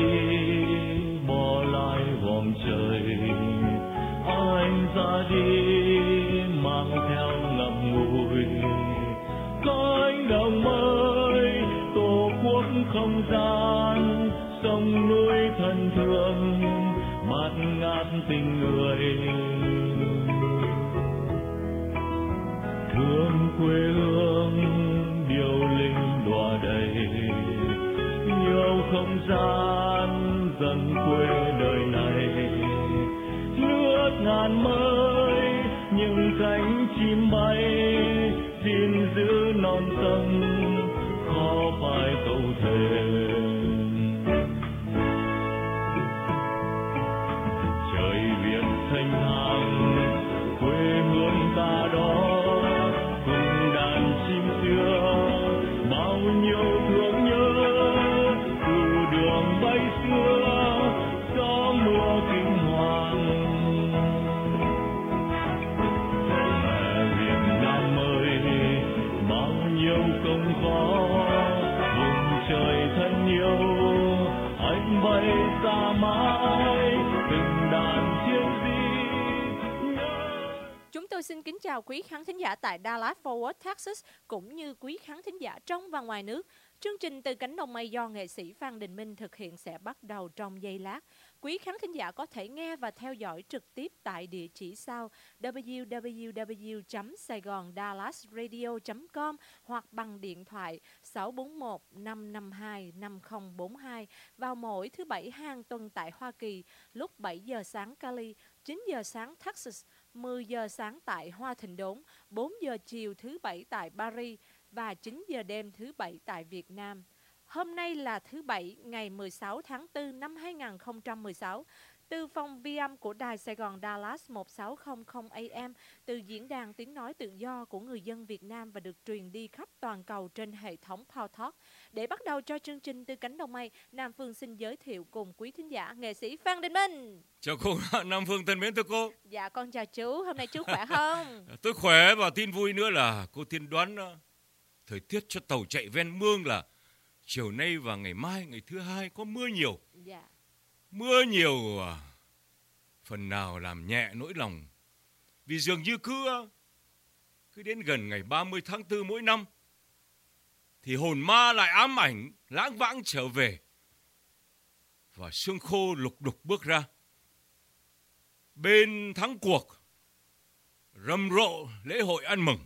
bỏ lại vòng trời. Anh ra đi mang theo ngậm ngùi cánh đồng mới, tổ quốc không gian, sông núi thân thương, bát ngát tình người. Thương quê hương điệu linh đọa đầy, yêu không gian dần quê đời này. Nước ngàn mới những cánh chim bay, xin giữ non sông khó phải câu thề. Trời Việt thanh thang quê hương ta đó, cùng đàn chim xưa bao nhiêu thương nhớ. Từ đường bay xưa gió mưa kinh hoàng, mẹ Việt Nam ơi bao nhiêu công khó, vùng trời thân yêu anh bay xa mãi, từng đàn chiến sĩ. Chúng tôi xin kính chào quý khán thính giả tại Dallas Fort Worth, Texas, cũng như quý khán thính giả trong và ngoài nước. Chương trình Từ Cánh Đồng Mây do nghệ sĩ Phan Đình Minh thực hiện sẽ bắt đầu trong giây lát. Quý khán thính giả có thể nghe và theo dõi trực tiếp tại địa chỉ sau www.saigondallasradio.com hoặc bằng điện thoại 641-552-5042 vào mỗi thứ Bảy hàng tuần tại Hoa Kỳ lúc 7 giờ sáng Cali, 9 giờ sáng Texas, 10 giờ sáng tại Hoa Thịnh Đốn, 4 giờ chiều thứ Bảy tại Paris và 9 giờ đêm thứ Bảy tại Việt Nam. Hôm nay là thứ Bảy ngày 16 tháng 4 năm 2016. Từ phòng vi âm của Đài Sài Gòn Dallas 1600 AM, từ diễn đàn tiếng nói tự do của người dân Việt Nam và được truyền đi khắp toàn cầu trên hệ thống PowerTalk. Để bắt đầu cho chương trình Từ Cánh Đồng Mây, Nam Phương xin giới thiệu cùng quý thính giả nghệ sĩ Phan Đình Minh. Chào cô, Nam Phương thân mến thưa cô. Dạ con chào chú, hôm nay chú khỏe không? Tôi khỏe và tin vui nữa là cô tiên đoán thời tiết cho tàu chạy ven mương là chiều nay và ngày mai, ngày thứ Hai có mưa nhiều. Dạ. Mưa nhiều phần nào làm nhẹ nỗi lòng. Vì dường như cứ đến gần ngày 30 tháng 4 mỗi năm thì hồn ma lại ám ảnh lãng vãng trở về. Và sương khô lục đục bước ra. Bên thắng cuộc rầm rộ lễ hội ăn mừng.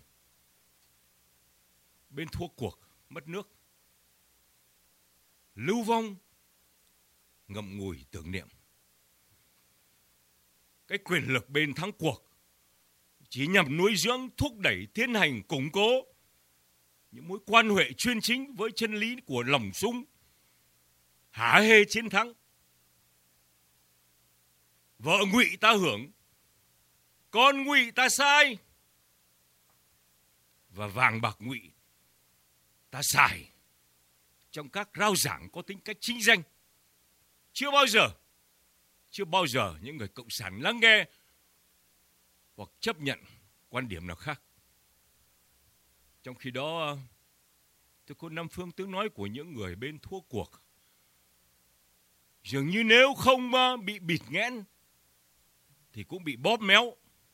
Bên thua cuộc mất nước, lưu vong ngậm ngùi tưởng niệm. Cái quyền lực bên thắng cuộc chỉ nhằm nuôi dưỡng, thúc đẩy, tiến hành, củng cố những mối quan hệ chuyên chính với chân lý của lòng súng, hả hê chiến thắng. Vợ ngụy ta hưởng, con ngụy ta sai, và vàng bạc ngụy ta xài trong các rao giảng có tính cách chính danh. Chưa bao giờ những người cộng sản lắng nghe hoặc chấp nhận quan điểm nào khác. Trong khi đó, tôi có Nam Phương tiếng nói của những người bên thua cuộc. Dường như nếu không bị bịt nghẽn thì cũng bị bóp méo.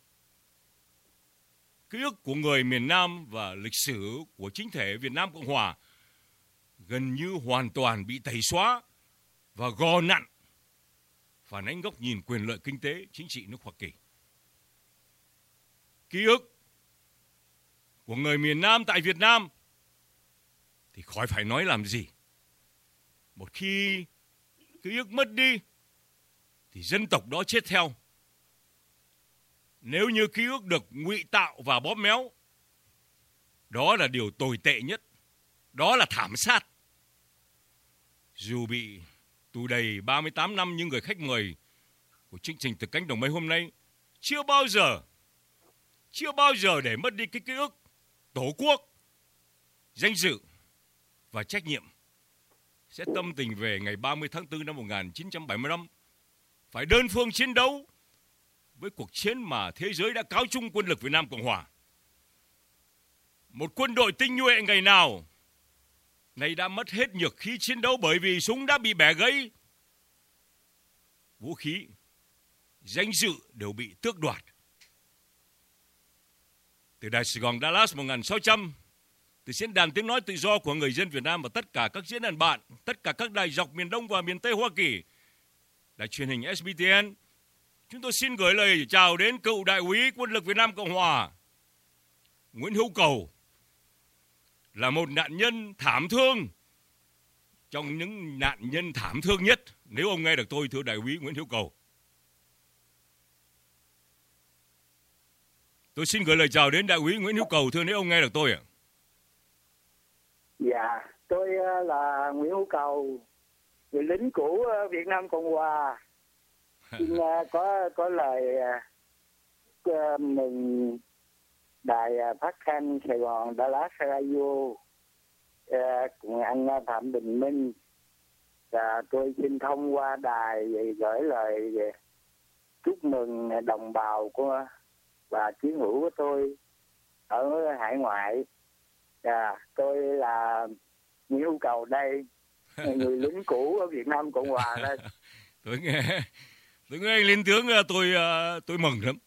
Ký ức của người miền Nam và lịch sử của chính thể Việt Nam Cộng Hòa gần như hoàn toàn bị tẩy xóa và gò nặn, phản ánh góc nhìn quyền lợi kinh tế, chính trị nước Hoa Kỳ. Ký ức của người miền Nam tại Việt Nam thì khỏi phải nói làm gì. Một khi ký ức mất đi thì dân tộc đó chết theo. Nếu như ký ức được ngụy tạo và bóp méo, đó là điều tồi tệ nhất. Đó là thảm sát. Dù bị tù đầy 38 năm, nhưng người khách mời của chương trình Từ Cánh Đồng Mây hôm nay chưa bao giờ để mất đi cái ký ức, tổ quốc, danh dự và trách nhiệm. Sẽ tâm tình về ngày 30 tháng 4 năm 1975, phải đơn phương chiến đấu với cuộc chiến mà thế giới đã cáo chung quân lực Việt Nam Cộng Hòa. Một quân đội tinh nhuệ ngày nào nay đã mất hết nhược khí chiến đấu bởi vì súng đã bị bẻ gãy vũ khí, danh dự đều bị tước đoạt. Từ Đài Sài Gòn Dallas 1600, từ diễn đàn tiếng nói tự do của người dân Việt Nam và tất cả các diễn đàn bạn, tất cả các đài dọc miền Đông và miền Tây Hoa Kỳ, đài truyền hình SBTN, chúng tôi xin gửi lời chào đến cựu đại úy Quân lực Việt Nam Cộng Hòa Nguyễn Hữu Cầu, là một nạn nhân thảm thương, trong những nạn nhân thảm thương nhất, nếu ông nghe được tôi, thưa đại úy Nguyễn Hữu Cầu. Tôi xin gửi lời chào đến đại úy Nguyễn Hữu Cầu, thưa, nếu ông nghe được tôi ạ. Dạ, tôi là Nguyễn Hữu Cầu, người lính cũ Việt Nam Cộng Hòa. Xin có lời mừng đài phát thanh Sài Gòn Dallas Radio cùng anh Phạm Bình Minh, và tôi xin thông qua đài gửi lời chúc mừng đồng bào của và chiến hữu của tôi ở hải ngoại. Tôi là Nguyễn Hữu Cầu đây, người lính cũ ở Việt Nam Cộng Hòa đây. Tôi nghe anh lên tướng, tôi mừng lắm.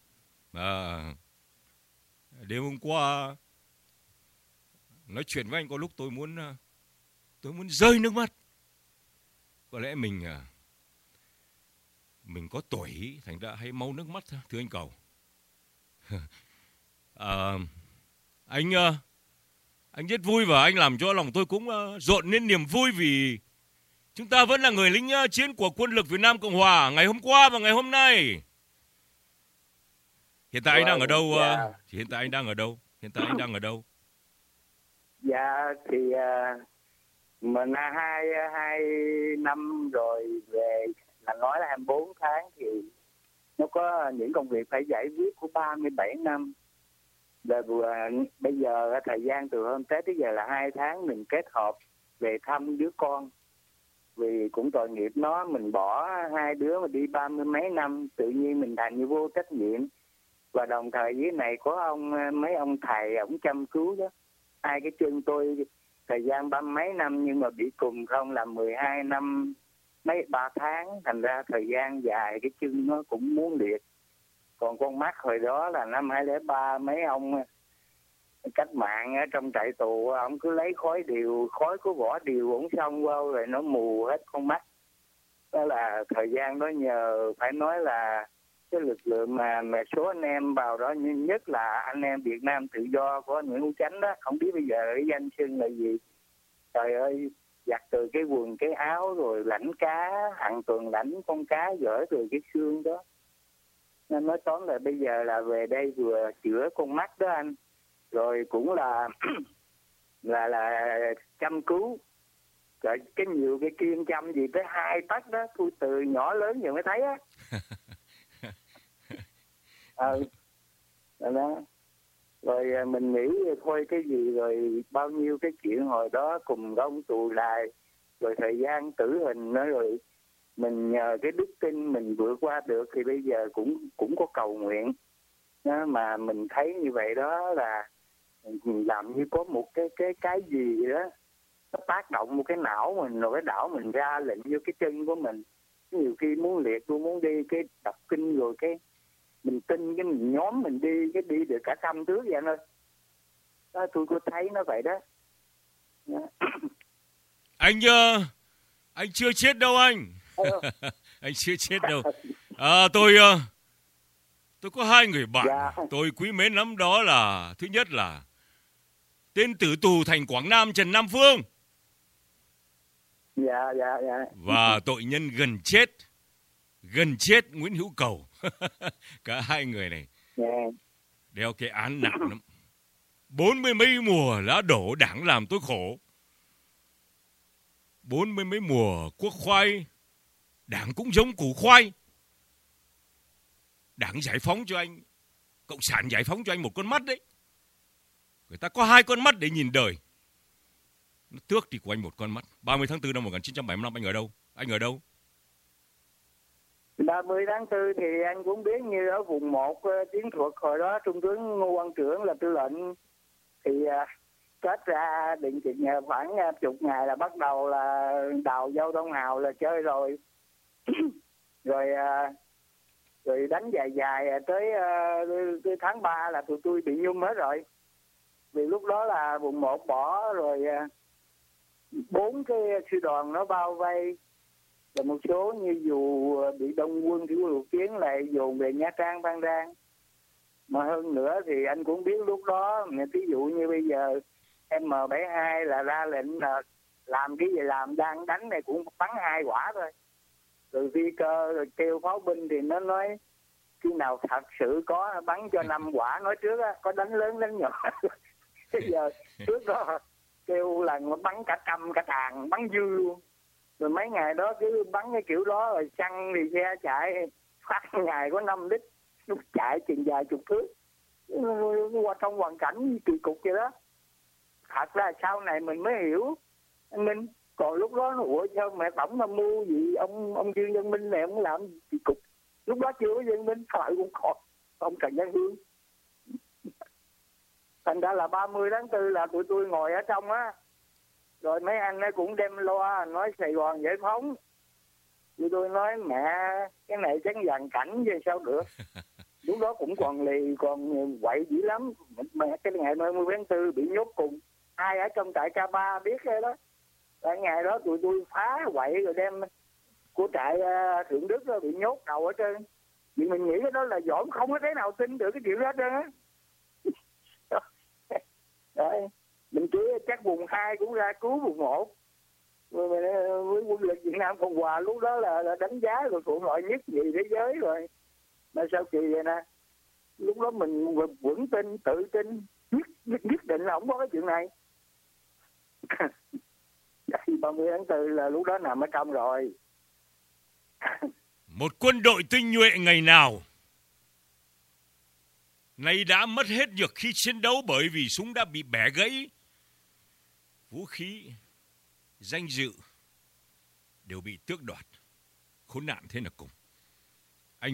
Đêm hôm qua nói chuyện với anh có lúc tôi muốn rơi nước mắt. Có lẽ mình có tuổi thành ra hay mau nước mắt, thưa anh Cầu. Anh rất vui và anh làm cho lòng tôi cũng rộn lên niềm vui, vì chúng ta vẫn là người lính chiến của Quân lực Việt Nam Cộng Hòa ngày hôm qua và ngày hôm nay. Hiện tại anh đang ở đâu? Hiện tại anh đang ở đâu? Dạ thì mình hai năm rồi về, là nói là 24 tháng thì nó có những công việc phải giải quyết của 37 năm. Và bây giờ thời gian từ hôm Tết tới giờ là 2 tháng mình kết hợp về thăm đứa con. Vì cũng tội nghiệp nó, mình bỏ hai đứa mà đi 30 mấy năm, tự nhiên mình thành như vô trách nhiệm. Và đồng thời với này có mấy ông thầy ổng chăm cứu đó. Hai cái chân tôi thời gian 30 mấy năm nhưng mà bị cùng không là 12 năm mấy 3 tháng, thành ra thời gian dài cái chân nó cũng muốn liệt. Còn con mắt hồi đó là năm 2003 mấy ông cách mạng ở trong trại tù, ông cứ lấy khói của vỏ điều ổng xong qua rồi nó mù hết con mắt. Đó là thời gian đó nhờ phải nói là cái lực lượng mà số anh em vào đó, nhất là anh em Việt Nam Tự Do của Nguyễn Hữu Chánh đó, không biết bây giờ cái danh xưng là gì. Trời ơi, giặt từ cái quần cái áo rồi lãnh cá, hàng tuần lãnh con cá gỡ từ cái xương đó. Nên nói tóm là bây giờ là về đây vừa chữa con mắt đó anh, rồi cũng là là chăm cứu. Trời, cái nhiều cái kim châm gì tới 2 tấc đó, tôi từ nhỏ lớn giờ mới thấy á. Đó. Rồi mình nghĩ thôi cái gì, rồi bao nhiêu cái chuyện hồi đó cùng ông tù lại, rồi thời gian tử hình nữa, rồi mình nhờ cái đức tin mình vượt qua được, thì bây giờ cũng có cầu nguyện đó, mà mình thấy như vậy đó là mình làm như có một cái gì đó nó tác động một cái não mình, rồi cái não mình ra lệnh vô cái chân của mình. Nhiều khi muốn liệt, tôi muốn đi cái đọc kinh, rồi cái mình tin cái mình nhóm mình đi, cái đi được cả 100 thước vậy anh ơi. Đó, tôi có thấy nó vậy đó. Anh chưa chết đâu anh. Anh chưa chết đâu. Tôi có 2 người bạn tôi quý mến lắm, đó là thứ nhất là tên tử tù thành Quảng Nam Trần Nam Phương. Dạ. Và tội nhân gần chết Nguyễn Hữu Cầu. Cả 2 người này đeo cái án nặng lắm. 40 mấy mùa lá đổ đảng làm tôi khổ. 40 mấy mùa quốc khoai, đảng cũng giống củ khoai. Đảng giải phóng cho anh, cộng sản giải phóng cho anh một con mắt đấy. Người ta có 2 con mắt để nhìn đời, nó tước đi của anh một con mắt. 30 tháng 4 năm 1975 anh ở đâu? Anh ở đâu? 30 tháng 4 thì anh cũng biết, như ở vùng 1 chiến thuật hồi đó Trung tướng Ngô Văn Trưởng là tư lệnh, thì kết ra định chừng khoảng chục ngày là bắt đầu là đào giao thông hào là chơi rồi. rồi đánh dài dài tới tháng 3 là tụi tôi bị nhung hết rồi. Vì lúc đó là vùng 1 bỏ rồi 4 cái sư đoàn nó bao vây, và một số như dù bị đông quân thủy quân lục chiến lại dồn về Nha Trang, Phan Rang. Mà hơn nữa thì anh cũng biết lúc đó, ví dụ như bây giờ M72 là ra lệnh là làm cái gì làm, đang đánh này cũng bắn 2 quả thôi. Rồi phi cơ rồi kêu pháo binh thì nó nói khi nào thật sự có bắn cho 5 quả. Nói trước á, có đánh lớn đánh nhỏ. Bây giờ trước đó kêu là bắn cả trăm cả tàn, bắn dư luôn. Rồi mấy ngày đó cứ bắn cái kiểu đó, rồi xăng thì xe chạy phát ngày có 5 lít, lúc chạy chừng vài chục thước qua trong hoàn cảnh kỳ cục vậy đó. Thật ra sau này mình mới hiểu anh Minh. Còn lúc đó nó ủa sao mẹ tổng tham mưu gì ông Dương Văn Minh này ông làm kỳ cục. Lúc đó chưa có Dương Minh, phải cũng còn ông Trần Văn Hương. Thành ra là 30 tháng 4 là tụi tôi ngồi ở trong á, rồi mấy anh ấy cũng đem loa nói Sài Gòn giải phóng. Tụi tôi nói mẹ cái này chắc dàn cảnh chứ sao được. Lúc đó cũng còn lì, còn quậy dữ lắm. Mẹ cái ngày 30 tháng 4 bị nhốt cùng ai ở trong trại K3 biết cái đó. Tại ngày đó tụi tôi phá quậy rồi đem của trại Thượng Đức đó bị nhốt đầu ở trên. Vì mình nghĩ cái đó là dỗm, không có thế nào tin được cái chuyện đó hết trơn á. Đấy, mình cứ chắc vùng 2 cũng ra cứu vùng 1. Với quân lực Việt Nam Cộng Hòa lúc đó là đánh giá rồi thuận lợi nhất gì thế giới rồi. Mà sao kỳ vậy nè, lúc đó mình vững tin, tự tin, nhất định là không có cái chuyện này. 30 tháng 4 là lúc đó nằm ở trong rồi. Một quân đội tinh nhuệ ngày nào nay đã mất hết nhược khi chiến đấu bởi vì súng đã bị bẻ gãy. Vũ khí, danh dự đều bị tước đoạt. Khốn nạn thế là cùng. Anh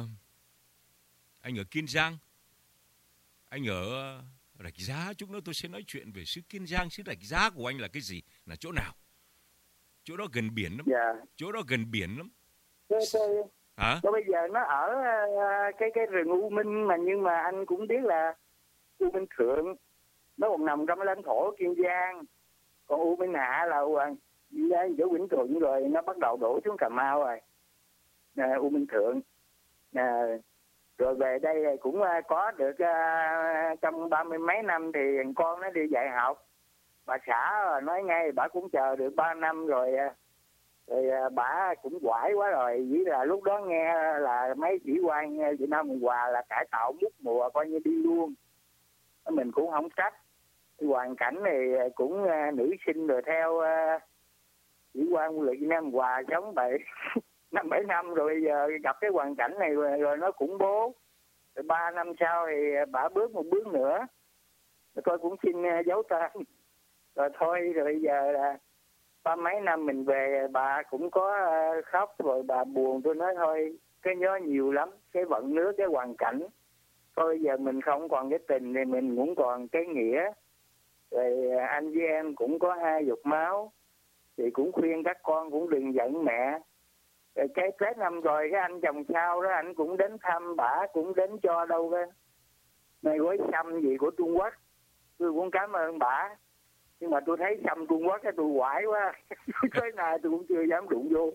ở Kiên Giang, anh ở Rạch Giá. Chút nữa tôi sẽ nói chuyện về xứ Kiên Giang. Xứ Rạch Giá của anh là cái gì, là chỗ nào? Chỗ đó gần biển lắm. Dạ. Chỗ đó gần biển lắm. Hả? Bây giờ nó ở cái rừng U Minh mà, nhưng mà anh cũng biết là U Minh Thượng nó còn nằm trong lãnh thổ Kiên Giang, còn U Minh Hạ là giữa Vĩnh Thuận rồi nó bắt đầu đổ xuống Cà Mau rồi. U Minh Thượng rồi về đây cũng có được trong 30 mấy năm thì con nó đi dạy học. Bà xã nói ngay bà cũng chờ được 3 năm rồi bà cũng quải quá rồi. Vì là lúc đó nghe là mấy sĩ quan Việt Nam Cộng Hòa là cải tạo mút mùa coi như đi luôn. Mình cũng không trách. Hoàn cảnh này cũng nữ sinh rồi theo sĩ quan quân lực Việt Nam Cộng Hòa sống vậy 5-7 năm rồi, bây giờ gặp cái hoàn cảnh này rồi nó cũng bố. Rồi 3 năm sau thì bà bước một bước nữa. Tôi cũng xin giấu tên. Rồi thôi, rồi bây giờ là 30 mấy năm mình về bà cũng có khóc rồi bà buồn. Tôi nói thôi, cái nhớ nhiều lắm, cái vận nước, cái hoàn cảnh. Thôi bây giờ mình không còn cái tình thì mình cũng còn cái nghĩa. Rồi anh với em cũng có 2 giọt máu. Thì cũng khuyên các con cũng đừng giận mẹ. Rồi cái Tết năm rồi cái anh chồng sau đó anh cũng đến thăm bả, cũng đến cho đâu cái này gói xăm gì của Trung Quốc. Tôi cũng cảm ơn bả. Nhưng mà tôi thấy xăm Trung Quốc cái tôi quải quá. Cái này tôi cũng chưa dám đụng vô.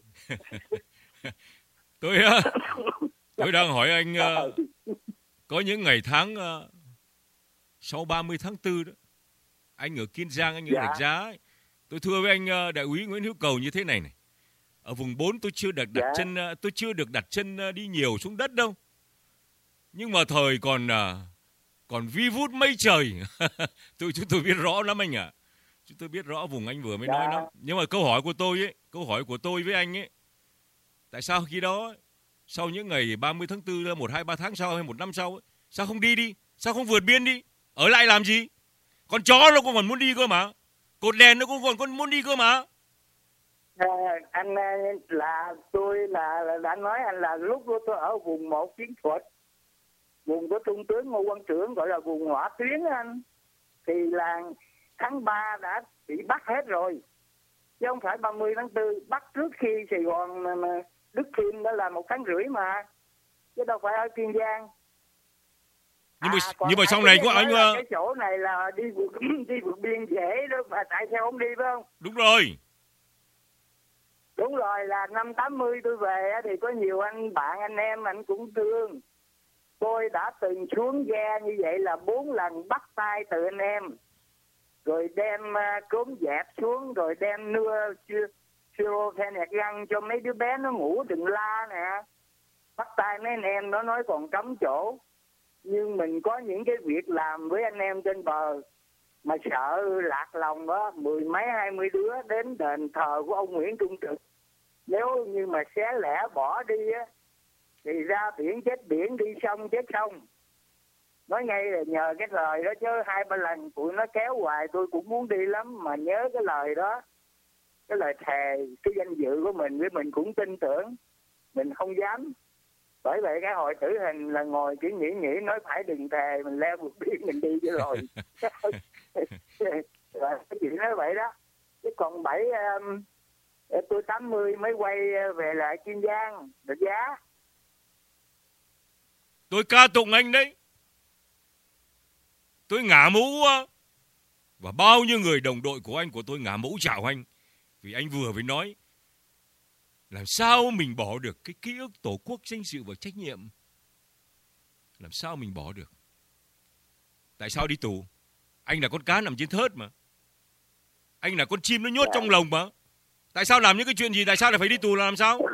Tôi đang hỏi anh có những ngày tháng sau 30 tháng 4 đó, anh ở Kiên Giang, anh ở Rạch Giá ấy. Tôi thưa với anh đại úy Nguyễn Hữu Cầu như thế này này. Ở vùng 4 tôi chưa được đặt chân đi nhiều xuống đất đâu. Nhưng mà thời còn vi vút mây trời. Chúng tôi biết rõ lắm anh ạ. Chúng tôi biết rõ vùng anh vừa mới nói lắm. Nhưng mà câu hỏi của tôi với anh ấy, tại sao khi đó sau những ngày 30 tháng 4, 1, 2, 3 tháng sau hay 1 năm sau ấy, sao không đi? Sao không vượt biên đi? Ở lại làm gì? Con chó nó cũng còn muốn đi cơ mà. Cột đèn nó cũng còn muốn đi cơ mà. Anh là tôi là đã nói anh là lúc đó tôi ở vùng 1 chiến thuật, vùng của Trung tướng Ngô Quang Trưởng, gọi là vùng hỏa tuyến anh, thì là tháng 3 đã bị bắt hết rồi, chứ không phải 30 tháng 4 bắt trước khi Sài Gòn mà Đức Kim đó là 1 tháng rưỡi mà, chứ đâu phải ở Kiên Giang. Nhưng mà sau này có anh cái chỗ này là đi vượt biên dễ đó, mà tại sao không đi phải không? Đúng rồi. Đúng rồi, là năm 80 tôi về thì có nhiều anh em anh cũng thương. Tôi đã từng xuống ghe như vậy là 4 lần bắt tay từ anh em. Rồi đem cốm dẹp xuống, rồi đem nưa siro phen nhạc găng cho mấy đứa bé nó ngủ đừng la nè. Bắt tay mấy anh em nó nói còn cấm chỗ. Nhưng mình có những cái việc làm với anh em trên bờ mà sợ lạc lòng đó, 10 mấy 20 đứa đến đền thờ của ông Nguyễn Trung Trực. Nếu như mà xé lẻ bỏ đi á thì ra biển chết biển, đi sông chết sông. Nói ngay là nhờ cái lời đó chứ 2-3 lần tụi nó kéo hoài tôi cũng muốn đi lắm, mà nhớ cái lời đó, cái lời thề, cái danh dự của mình với mình cũng tin tưởng, mình không dám. Bởi vậy cái hội tử hình là ngồi chỉ nghĩ nói phải đừng thề, mình leo vượt biên mình đi chứ rồi. Cái chuyện nói vậy đó. Chứ còn tôi 80 mới quay về lại Kiên Giang được giá. Tôi ca tụng anh đấy. Tôi ngả mũ và bao nhiêu người đồng đội của anh, của tôi ngả mũ chào anh. Vì anh vừa mới nói làm sao mình bỏ được cái ký ức tổ quốc, danh dự và trách nhiệm. Làm sao mình bỏ được? Tại sao đi tù? Anh là con cá nằm trên thớt mà. Anh là con chim nó nhốt trong lồng mà. Tại sao làm những cái chuyện gì? Tại sao lại phải đi tù là làm sao?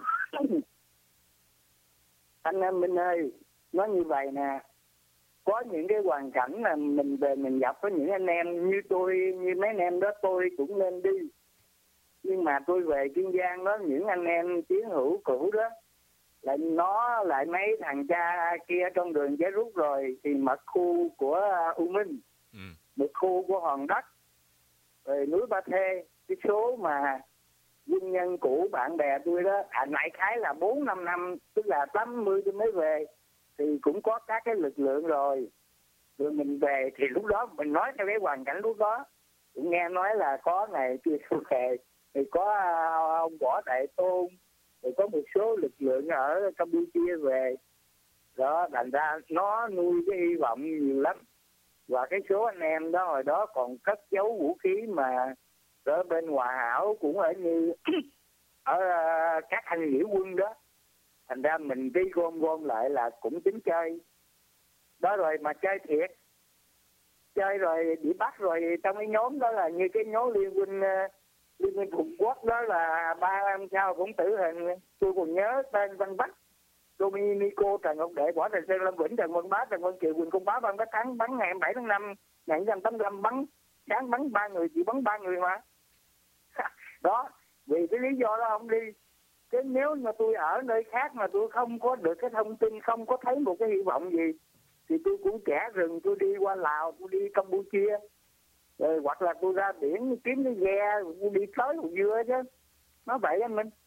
Anh em Minh ơi, nói như vậy nè. Có những cái hoàn cảnh là mình về mình gặp với những anh em như tôi, như mấy anh em đó tôi cũng nên đi. Nhưng mà tôi về Kiên Giang đó, những anh em chiến hữu cũ đó, lại mấy thằng cha kia trong đường Giá Rút rồi, thì mật khu của U Minh, mật khu của Hòn Đất, rồi núi Ba Thê, cái số mà quân nhân cũ bạn bè tôi đó, đại khái là 4-5 năm, tức là 80 tôi mới về, thì cũng có các cái lực lượng rồi. Rồi mình về thì lúc đó mình nói theo cái hoàn cảnh lúc đó, cũng nghe nói là có ngày kia về thì có ông Võ Đại Tôn, rồi có một số lực lượng ở Campuchia về đó, thành ra nó nuôi cái hy vọng nhiều lắm. Và cái số anh em đó hồi đó còn cất giấu vũ khí mà ở bên Hòa Hảo cũng ở như ở các anh nghĩa quân đó, thành ra mình đi gom lại là cũng tính chơi đó. Rồi mà chơi thiệt, chơi rồi bị bắt rồi trong cái nhóm đó là như cái nhóm Liên minh Phục Quốc đó là 3 năm sau cũng tử hình. Tôi còn nhớ tên Văn Bách, Dominico, Trần Ngọc Đệ, Võ Thành Sơn, Lâm Vĩnh, Trần Văn Bá, Trần Văn Kiều, Quỳnh Công Bá, Văn Bá Thắng bắn ngày 7 tháng 5 1985, bắn sáng bắn 3 người, chỉ bắn 3 người mà. Đó, vì cái lý do đó không đi. Chứ nếu mà tôi ở nơi khác mà tôi không có được cái thông tin, không có thấy một cái hy vọng gì, thì tôi cũng trẻ rừng, tôi đi qua Lào, tôi đi Campuchia, rồi hoặc là tôi ra biển kiếm cái ghe, tôi đi tới Hồ Dưa chứ. Nói vậy anh Minh.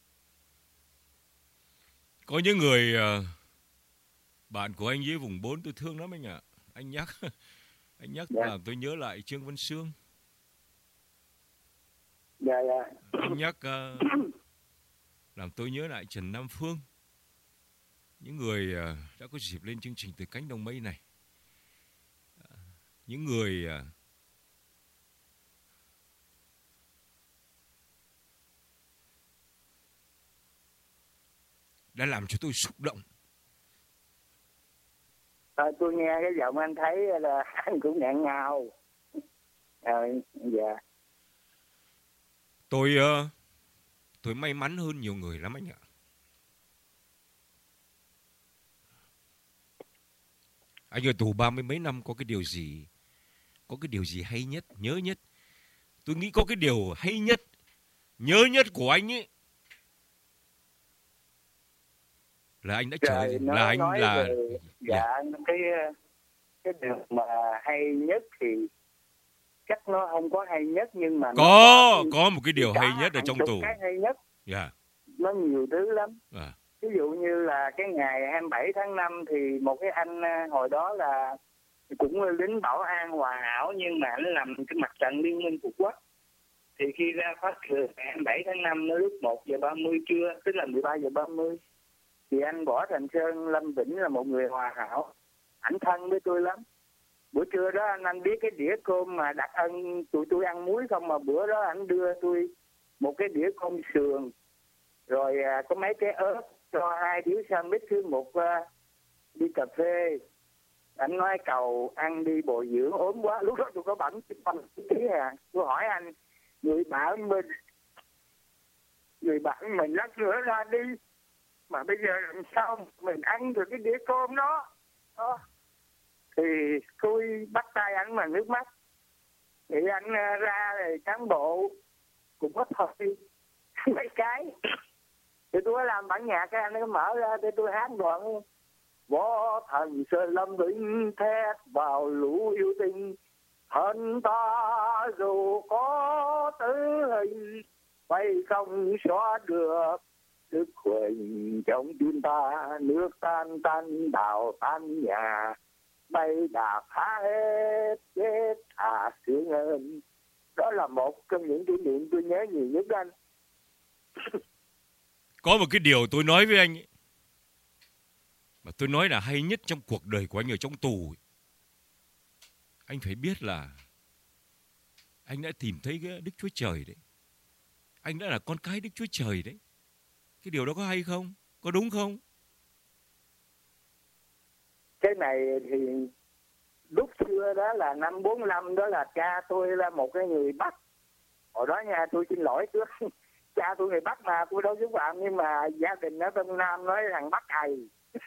Có những người bạn của anh với vùng 4 tôi thương lắm anh ạ. Anh nhắc làm tôi nhớ lại Trương Văn Xương. Dạ. Anh nhắc làm tôi nhớ lại Trần Nam Phương. Những người đã có dịp lên chương trình Từ Cánh Đồng Mây này. Những người đã làm cho tôi xúc động. Tôi nghe cái giọng anh thấy là anh cũng nghẹn ngào. Dạ. Tôi may mắn hơn nhiều người lắm anh ạ. Anh ở tù 30 mấy năm có cái điều gì hay nhất, nhớ nhất. Tôi nghĩ có cái điều hay nhất, nhớ nhất của anh ấy là anh đã trời, cái điều mà hay nhất thì chắc nó không có hay nhất, nhưng mà có một cái điều hay nhất ở trong tù. Cái hay nhất, nó nhiều thứ lắm. Ví dụ như là cái ngày 27 tháng 5 thì một cái anh hồi đó là cũng lính bảo an Hòa Hảo, nhưng mà anh làm cái mặt trận Liên minh Phục Quốc. Thì khi ra phát trường ngày 7 tháng 5 nó lúc 1 giờ 30 trưa, tức là 13 giờ 30. Thì anh Võ Thành Sơn Lâm Vĩnh là một người hòa hảo, ảnh thân với tôi lắm. Bữa trưa đó anh biết cái đĩa cơm mà đặc ân tụi tôi ăn muối không, mà bữa đó anh đưa tôi một cái đĩa cơm sườn, rồi có mấy cái ớt, cho 2 đĩa sandwich thứ một đi cà phê. Anh nói cầu ăn đi bồi dưỡng, ốm quá. Lúc đó tôi có bẵng tí à. Tôi hỏi anh, người bạn mình lắc nữa ra đi, mà bây giờ làm sao mình ăn được cái đĩa cơm đó. Thì tôi bắt tay anh mà nước mắt. Thì anh ra thì cán bộ cũng có thôi mấy cái. Thì tôi có làm bản nhạc, cái anh ấy mở ra để tôi hát đoạn Võ Thành Sơn Lâm Vĩnh thét vào lũ yêu tinh, thân ta dù có tử hình phải không xóa được sức huỳnh trong tim ta. Nước tan tan đào tan nhà, bay đạp phá hết chết thà sướng hơn. Đó là một trong những kỷ niệm tôi nhớ nhiều nhất anh. Có một cái điều tôi nói với anh ấy, mà tôi nói là hay nhất trong cuộc đời của anh ở trong tù ấy. Anh phải biết là anh đã tìm thấy cái Đức Chúa Trời đấy. Anh đã là con cái Đức Chúa Trời đấy. Cái điều đó có hay không? Có đúng không? Cái này thì lúc xưa đó là năm 45, đó là cha tôi là một cái người Bắc. Hồi đó nha, tôi xin lỗi trước. Cha tôi người Bắc mà tôi đâu xúc phạm, nhưng mà gia đình ở Tân Nam nói rằng Bắc Ầy.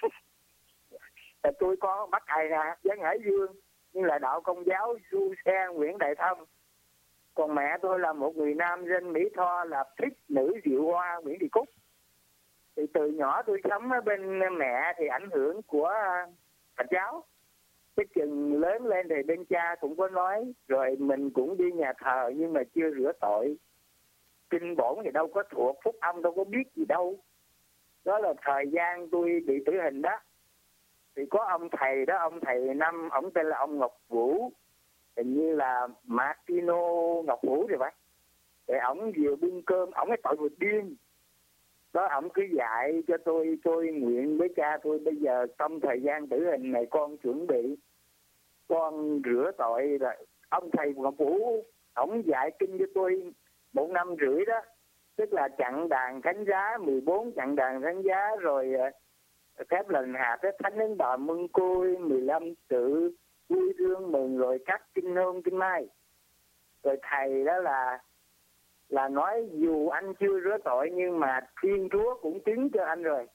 Tôi có Bắc Ầy nè, với Hải Dương, nhưng là đạo Công giáo Du Xe Nguyễn Đại Thông. Còn mẹ tôi là một người Nam dân Mỹ Tho, là thích nữ Diệu Hoa Nguyễn Thị Cúc. Thì từ nhỏ tôi sống ở bên mẹ thì ảnh hưởng của Phật giáo. Cái chừng lớn lên thì bên cha cũng có nói, rồi mình cũng đi nhà thờ nhưng mà chưa rửa tội. Kinh bổn thì đâu có thuộc, phúc âm đâu có biết gì đâu. Đó là thời gian tôi bị tử hình đó. Thì có ông thầy đó, ông thầy năm, ông tên là ông Ngọc Vũ, hình như là Martino Ngọc Vũ thì phải. Thì ông vừa bưng cơm, ông ấy tội vượt điên. Đó, ông cứ dạy cho tôi nguyện với cha tôi, bây giờ trong thời gian tử hình này con chuẩn bị, con rửa tội. Là ông thầy Ngọc Vũ, ông dạy kinh cho tôi 1 năm rưỡi đó. Tức là chặn đàn thánh giá 14, chặn đàn thánh giá, rồi phép lành hạt, thánh đến bà mưng côi, 15 tự vui thương mừng, rồi các kinh hôn kinh mai. Rồi thầy đó là nói dù anh chưa rửa tội nhưng mà Thiên Chúa cũng chứng cho anh rồi.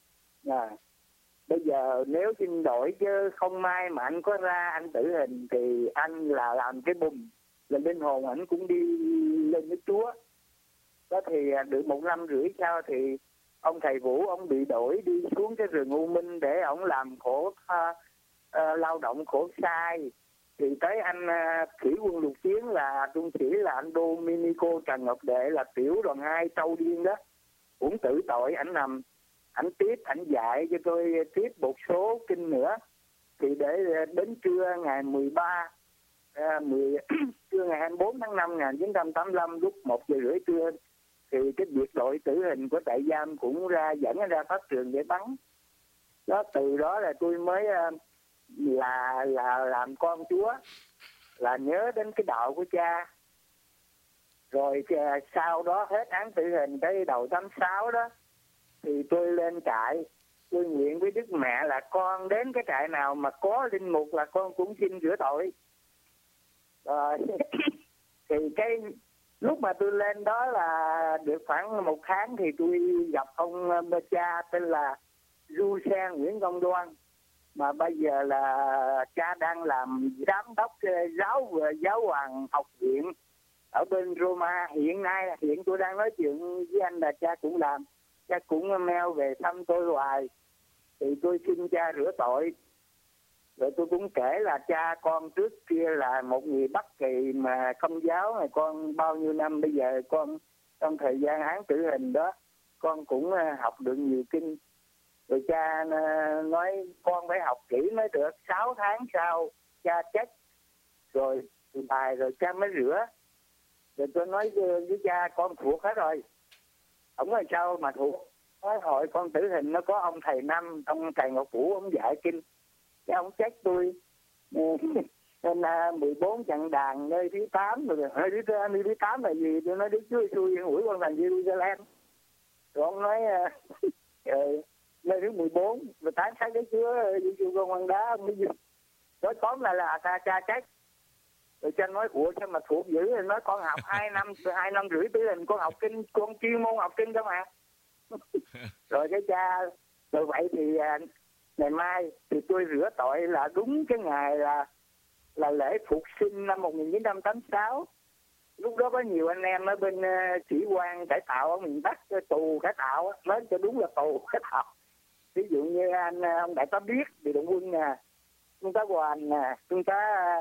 Bây giờ nếu xin đổi chứ không may mà anh có ra anh tử hình thì anh là làm cái bùm, là linh hồn anh cũng đi lên với Chúa. Đó thì được 1 năm rưỡi sau thì ông thầy Vũ ông bị đổi đi xuống cái rừng U Minh để ông làm khổ lao động khổ sai. Thì tới anh thủy quân lục chiến là trung sĩ là anh Dominico Trần Ngọc Đệ, là tiểu đoàn 2 Trâu Điên đó, cũng tự tội. Ảnh nằm, ảnh dạy cho tôi tiếp một số kinh nữa. Thì để đến trưa ngày 13 trưa ngày 24 tháng 5 1985 lúc 1 giờ rưỡi trưa thì cái biệt đội tử hình của trại giam cũng dẫn ra pháp trường để bắn. Đó, từ đó là tôi mới là làm con Chúa, là nhớ đến cái đạo của cha. Rồi sau đó hết án tử hình tới đầu 86 đó thì tôi lên trại, tôi nguyện với Đức Mẹ là con đến cái trại nào mà có linh mục là con cũng xin rửa tội. Thì cái lúc mà tôi lên đó là được khoảng 1 tháng thì tôi gặp ông cha tên là Du Xe Nguyễn Công Đoan, mà bây giờ là cha đang làm giám đốc giáo hoàng học viện ở bên Roma. Hiện tôi đang nói chuyện với anh là cha cũng làm, cha cũng mail về thăm tôi hoài. Thì tôi xin cha rửa tội. Rồi tôi cũng kể là cha con trước kia là một người Bắc Kỳ mà Công giáo này, con bao nhiêu năm bây giờ con trong thời gian án tử hình đó con cũng học được nhiều kinh. Rồi cha nói con phải học kỹ mới được, 6 tháng sau cha check rồi bài rồi cha mới rửa. Rồi tôi nói với cha con thuộc hết rồi. Ông nói sao mà thuộc? Nói hội con tử hình nó có ông thầy Năm, ông thầy Ngọc Vũ, ông dạy kinh. Cái ông trách tôi. Nên 14 trận đàn nơi thứ 8 rồi. Nơi thứ 8 là gì? Tôi nói Đức Chúa Giêsu yên ủi con thành Jerusalem. Rồi ông nói nơi thứ 14 rồi tán sát cái Chúa Giêsu con quan đá. Ông nói tóm lại là cha trách. Rồi cha nói ủa sao mà thuộc dữ? Rồi nói con học 2 năm rưỡi tử hình, con học kinh, con chuyên môn học kinh cơ mà. Rồi cái cha, rồi vậy thì ngày mai thì tôi rửa tội là đúng cái ngày là lễ phục sinh năm 1986. Lúc đó có nhiều anh em ở bên sĩ quan cải tạo ở miền Bắc, tù cải tạo, nói cho đúng là tù cải tạo. Ví dụ như ông đại tá Biết bị động quân nè, trung tá Hoàn nè, trung tá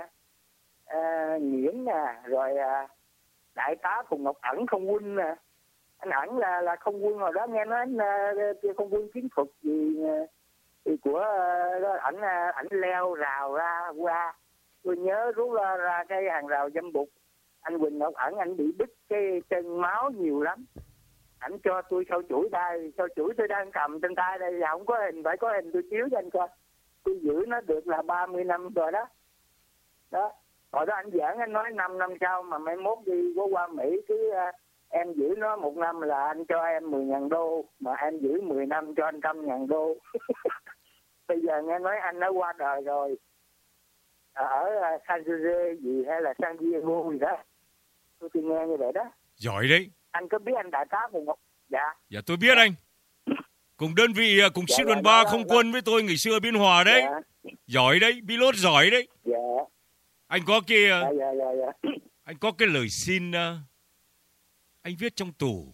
Nguyễn nè, rồi đại tá Phùng Ngọc Ẩn không quân nè. Anh Ẩn là không quân, hồi đó nghe nói anh không quân chiến thuật gì thì của ảnh leo rào ra qua. Tôi nhớ rút ra cái hàng rào Dâm Bụt, anh Quỳnh Ngọc Ẩn anh bị đứt cái chân, máu nhiều lắm. Ảnh cho tôi sâu chuỗi đây, sâu chuỗi tôi đang cầm trên tay đây, là không có hình, phải có hình tôi chiếu cho anh coi. Tôi giữ nó được là 30 năm rồi đó. Đó, hồi đó anh giảng, anh nói 5 năm sau mà mai mốt đi có qua Mỹ cứ em giữ nó 1 năm là anh cho em 10.000 đô, mà em giữ 10 năm cho anh 100.000 đô. Bây giờ nghe nói anh đã qua đời rồi, ở San Jose gì hay là San Diego gì đó, tôi nghe như vậy đó. Giỏi đấy. Anh có biết anh đại tá Phùng Ngọc? Dạ tôi biết anh. Cùng đơn vị, cùng sư đoàn 3 không quân với tôi ngày xưa Biên Hòa đấy. Giỏi đấy, pilot giỏi đấy. Dạ. Anh có cái Dạ. Anh có cái lời xin anh viết trong tủ.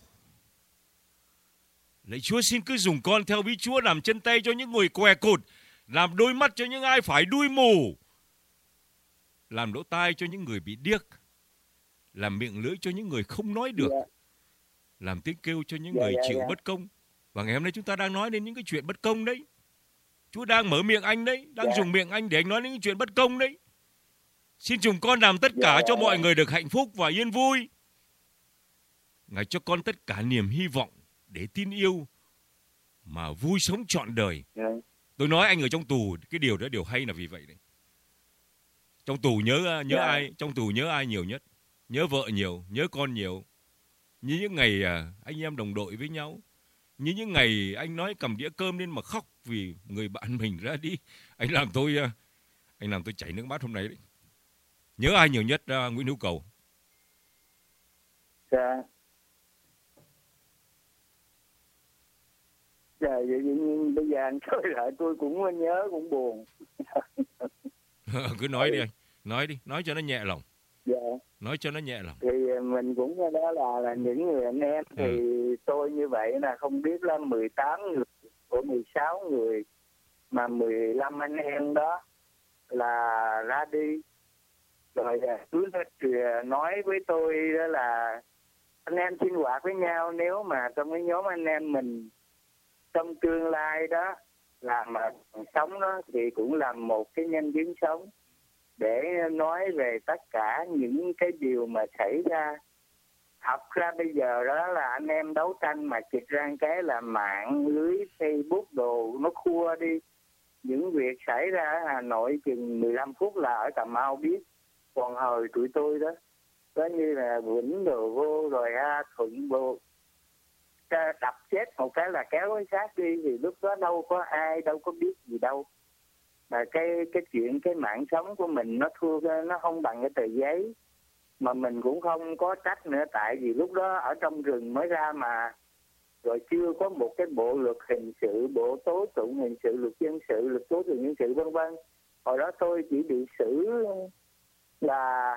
Lạy Chúa xin cứ dùng con theo ý Chúa, làm chân tay cho những người què cụt, làm đôi mắt cho những ai phải đuôi mù, làm lỗ tai cho những người bị điếc, làm miệng lưỡi cho những người không nói được, làm tiếng kêu cho những người chịu bất công. Và ngày hôm nay chúng ta đang nói đến những cái chuyện bất công đấy. Chúa đang mở miệng anh đấy, đang dùng miệng anh để anh nói những chuyện bất công đấy. Xin dùng con làm tất cả cho mọi người được hạnh phúc và yên vui. Ngài cho con tất cả niềm hy vọng để tin yêu mà vui sống trọn đời. Tôi nói anh ở trong tù, cái điều đó điều hay là vì vậy đấy. Trong tù nhớ ai? Trong tù nhớ ai nhiều nhất? Nhớ vợ nhiều, nhớ con nhiều. Như những ngày anh em đồng đội với nhau, như những ngày anh nói cầm đĩa cơm lên mà khóc vì người bạn mình ra đi. Anh làm tôi chảy nước mắt hôm nay đấy. Nhớ ai nhiều nhất, Nguyễn Hữu Cầu? Dạ. Nhưng bây giờ anh nói lại tôi cũng nhớ, cũng buồn. Cứ nói đi anh, nói cho nó nhẹ lòng. Dạ. Nói cho nó nhẹ lòng. Thì mình cũng đó là những người anh em thì tôi như vậy là không biết là 18 người của 16 người mà 15 anh em đó là ra đi. Rồi cứ nói với tôi đó là anh em sinh hoạt với nhau, nếu mà trong cái nhóm anh em mình trong tương lai đó là mà sống đó thì cũng là một cái nhân chứng sống để nói về tất cả những cái điều mà xảy ra. Thật ra bây giờ đó là anh em đấu tranh mà chịch ra cái là mạng lưới Facebook đồ nó khua đi. Những việc xảy ra ở Hà Nội chừng 15 phút là ở Cà Mau biết. Còn hồi tụi tôi đó, có như là Vĩnh đồ vô rồi Thuận vô, đập chết một cái là kéo cái xác đi, thì lúc đó đâu có ai, đâu có biết gì đâu. Mà cái chuyện cái mạng sống của mình nó thua, nó không bằng cái tờ giấy. Mà mình cũng không có trách nữa, tại vì lúc đó ở trong rừng mới ra mà, rồi chưa có một cái bộ luật hình sự, bộ tố tụng hình sự, luật dân sự, luật tố tụng dân sự vân vân. Hồi đó tôi chỉ bị xử là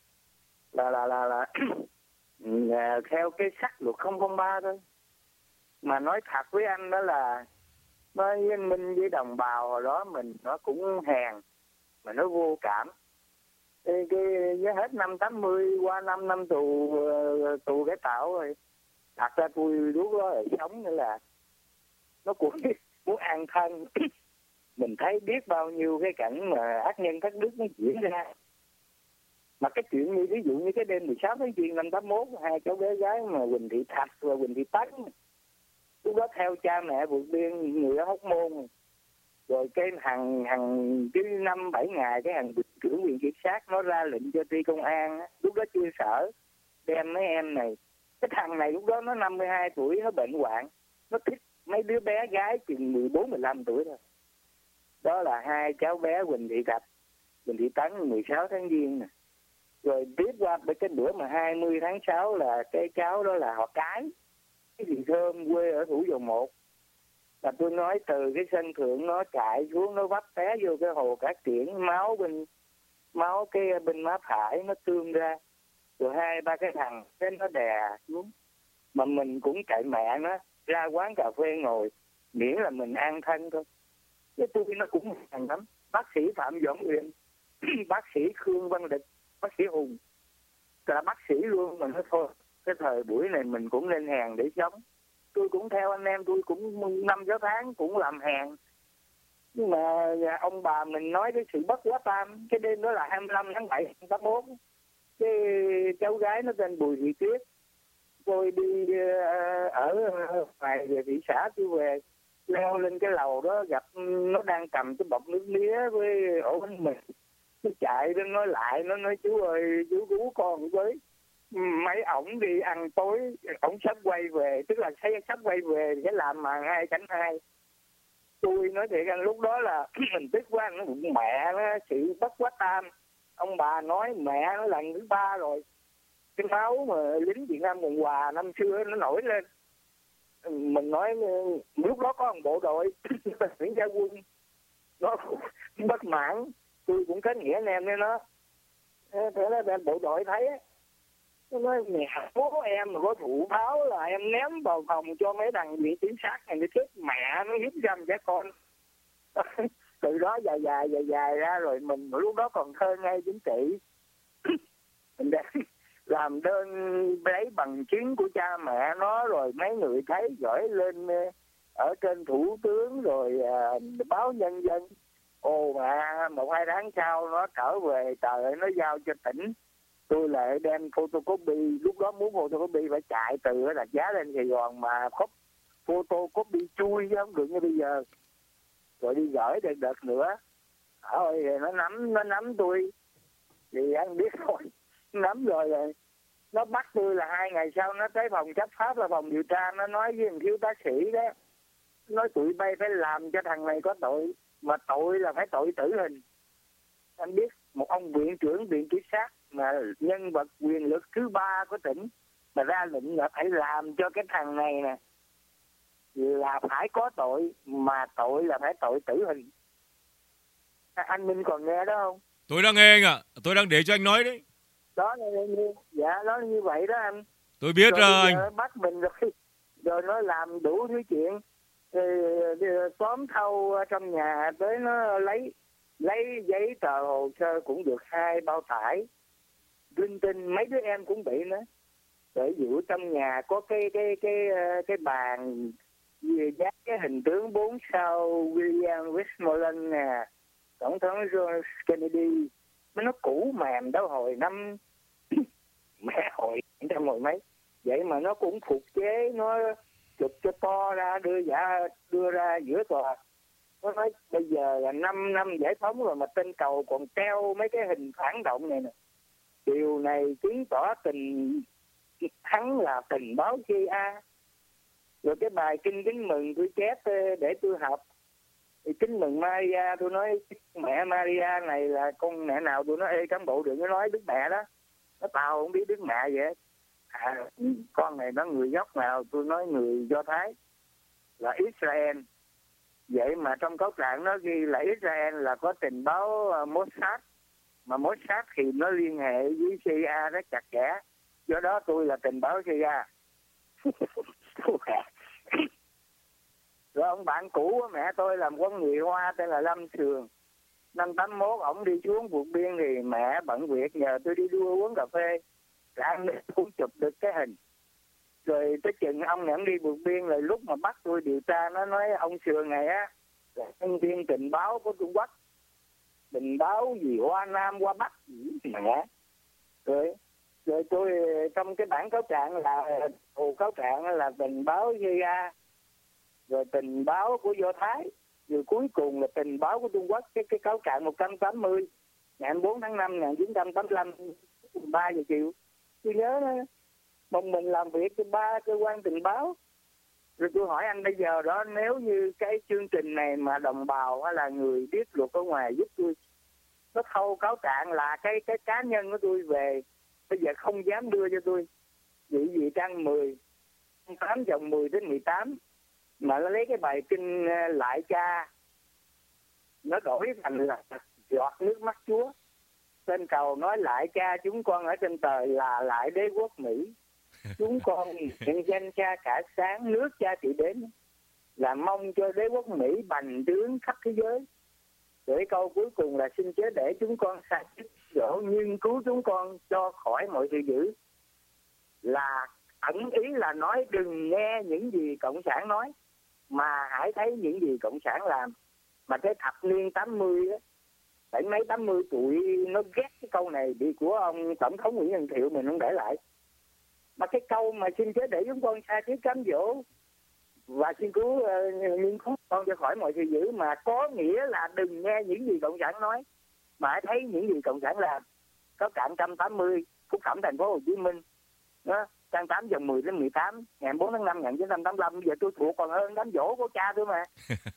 theo cái sắc luật 003 thôi. Mà nói thật với anh đó là nói với anh Minh với đồng bào hồi đó mình nó cũng hèn mà nó vô cảm. Cái hết năm 80 qua 5 năm tù cải tạo rồi. Thật ra tôi lúc đó là sống nữa là nó cũng muốn an thân. Mình thấy biết bao nhiêu cái cảnh mà ác nhân thất đức nó diễn ra. Mà cái chuyện như ví dụ như cái đêm 16 tháng Giêng năm 81, hai cháu bé gái mà Huỳnh Thị Thạch và Huỳnh Thị Tấn lúc đó theo cha mẹ vượt biên người ở Hóc Môn, rồi cái hàng cái 5-7 ngày cái hàng trưởng viện kiểm sát nó ra lệnh cho ty công an, lúc đó chưa sở đem mấy em này, cái thằng này lúc đó nó 52 tuổi, nó bệnh hoạn, nó thích mấy đứa bé gái chừng 14-15 tuổi thôi. Đó là hai cháu bé Huỳnh Thị Thạch, Huỳnh Thị Tấn 16 tháng Giêng nè. Rồi tiếp qua cái bữa mà 20 tháng 6 là cái cháu đó là họ cái gì Thơm quê ở Thủ Dầu Một. Là tôi nói từ cái sân thượng nó chạy xuống, nó vấp té vô cái hồ Cát Triển, máu cái bên má phải nó tươm ra. Rồi 2-3 cái thằng cái nó đè xuống. Mà mình cũng chạy mẹ nó ra quán cà phê ngồi, miễn là mình an thân thôi. Cái tôi nó cũng thằng lắm. Bác sĩ Phạm Doãn Uyên, bác sĩ Khương Văn Địch, bác sĩ Hùng, là bác sĩ luôn. Mà nói thôi, cái thời buổi này mình cũng lên hàng để sống. Tôi cũng theo anh em, tôi cũng 5-6 tháng cũng làm hàng. Nhưng mà ông bà mình nói cái sự bất quá tam. Cái đêm đó là 25 tháng 7 năm 81. Cái cháu gái nó tên Bùi Thị Tuyết, tôi đi ở ngoài thị xã tôi về, leo lên cái lầu đó gặp nó đang cầm cái bọc nước mía với ổ bánh mì. Nó chạy lên nói lại, nó nói chú ơi, chú cứu con với. Mấy ổng đi ăn tối, ổng sắp quay về, tức là sắp quay về thì sẽ làm màn 2:2. Tôi nói thiệt anh, lúc đó là mình tức quá, nó bụng mẹ nó sự bất quá tam. Ông bà nói mẹ nó lần thứ 3 rồi. Cái máu mà lính Việt Nam Cộng Hòa năm xưa nó nổi lên. Mình nói lúc đó có một bộ đội Nguyễn Gia Quân nó bất mãn, tôi cũng kết nghĩa anh em với nó. Thế là bộ đội thấy á, nó nói mẹ bố em mà có thủ pháo là em ném vào phòng cho mấy thằng viện kiểm sát này nó chết mẹ nó hiếp dâm trẻ con. Từ đó dài ra rồi mình lúc đó còn thơ ngay chính trị. Mình đã làm đơn lấy bằng chứng của cha mẹ nó, rồi mấy người thấy gửi lên ở trên thủ tướng rồi báo Nhân dân. Ồ mà 1-2 tháng sau nó trở về, trời ơi, nó giao cho tỉnh. Tôi lại đem photocopy, lúc đó muốn photocopy phải chạy từ ở Rạch Giá lên Sài Gòn mà photocopy chui chứ không được như bây giờ. Rồi đi gửi đợt nữa. Thôi nó nắm tôi. Thì anh biết rồi. Nắm rồi nó bắt tôi là 2 ngày sau nó tới phòng chấp pháp là phòng điều tra, nó nói với thằng thiếu tá sĩ đó, nói tụi bay phải làm cho thằng này có tội, mà tội là phải tội tử hình. Anh biết một ông viện trưởng viện kiểm sát mà nhân vật quyền lực thứ 3 của tỉnh mà ra lệnh là phải làm cho cái thằng này nè là phải có tội, mà tội là phải tội tử hình. Anh Minh còn nghe đó không? Tôi đang nghe anh ạ, tôi đang để cho anh nói đấy. Đó dạ nó như vậy đó anh. Tôi biết rồi anh bắt mình rồi nó làm đủ thứ chuyện. Tóm thâu trong nhà tới nó lấy giấy tờ hồ sơ cũng được 2 bao tải. Linh tinh mấy đứa em cũng bị nữa. Để dụ trong nhà có cái bàn dán cái hình tướng 4 sao William Westmoreland nè, tổng thống John Kennedy. Nó cũ mềm đó hồi năm mẹ hồi trăm hồi mấy. Vậy mà nó cũng phục chế, nó chụp cho to ra đưa ra giữa tòa. Nó nói bây giờ là 5 năm giải phóng rồi mà trên cầu còn treo mấy cái hình phản động này nè. Điều này chứng tỏ hắn là tình báo CIA. Rồi cái bài kinh kính mừng tôi chép để tôi học. Thì kính mừng Maria, tôi nói mẹ Maria này là con mẹ nào, tôi nói ê cán bộ đừng có nói Đức Mẹ đó. Nó tao không biết Đức Mẹ vậy. Con này nó người gốc nào, tôi nói người Do Thái là Israel. Vậy mà trong cáo trạng nó ghi là Israel là có tình báo Mossad, mà Mossad thì nó liên hệ với CIA rất chặt chẽ. Do đó tôi là tình báo CIA. Rồi ông bạn cũ của mẹ tôi làm con người Hoa tên là Lâm Sườn. Năm 81 ổng đi xuống vượt biên thì mẹ bận việc nhờ tôi đi đua uống cà phê. Là anh cũng chụp được cái hình. Rồi tới chừng ông này đi vượt biên, rồi lúc mà bắt tôi điều tra nó nói ông Sườn này á là nhân viên tình báo của Trung Quốc. Tình báo gì Hoa Nam, Hoa Bắc gì mẹ. Rồi tôi trong cái bản cáo trạng là cáo trạng là tình báo Syria, rồi tình báo của Do Thái, rồi cuối cùng là tình báo của Trung Quốc. Cái cáo trạng 180 ngày 4 tháng 5 1985 3 giờ chiều. Tôi nhớ đó, mình làm việc cho 3 cơ quan tình báo. Rồi tôi hỏi anh bây giờ đó, nếu như cái chương trình này mà đồng bào hay là người biết luật ở ngoài giúp tôi, nó thâu cáo trạng là cái cá nhân của tôi về, bây giờ không dám đưa cho tôi vị trang 10 8 dòng 10 đến 18 mà nó lấy cái bài kinh Lại Cha, nó đổi thành là giọt nước mắt Chúa. Trên cầu nói: lại Cha chúng con ở trên trời là lại đế quốc Mỹ, chúng con nhận danh Cha cả sáng, nước Cha trị đến, là mong cho đế quốc Mỹ bành trướng khắp thế giới. Rồi câu cuối cùng là: xin chớ để chúng con xa chức dỗ, nhưng cứu chúng con cho khỏi mọi sự dữ. Là ẩn ý là nói đừng nghe những gì cộng sản nói, mà hãy thấy những gì cộng sản làm. Mà cái thập niên 80 á, 80 tuổi nó ghét cái câu này bị của ông Tổng thống Nguyễn Văn Thiệu mình không để lại. Mà cái câu mà xin chớ để chúng con xa chức cám dỗ và xin cứu nhưng cứu con cho khỏi mọi sự dữ, mà có nghĩa là đừng nghe những gì cộng sản nói, mà hãy thấy những gì cộng sản làm. Cáo trạng 180 Phúc Thẩm thành phố Hồ Chí Minh đó, trang 8 dòng 10 đến 18 ngày 4 tháng 5 1985. Bây giờ tôi thuộc còn hơn đám dỗ của cha tôi mà.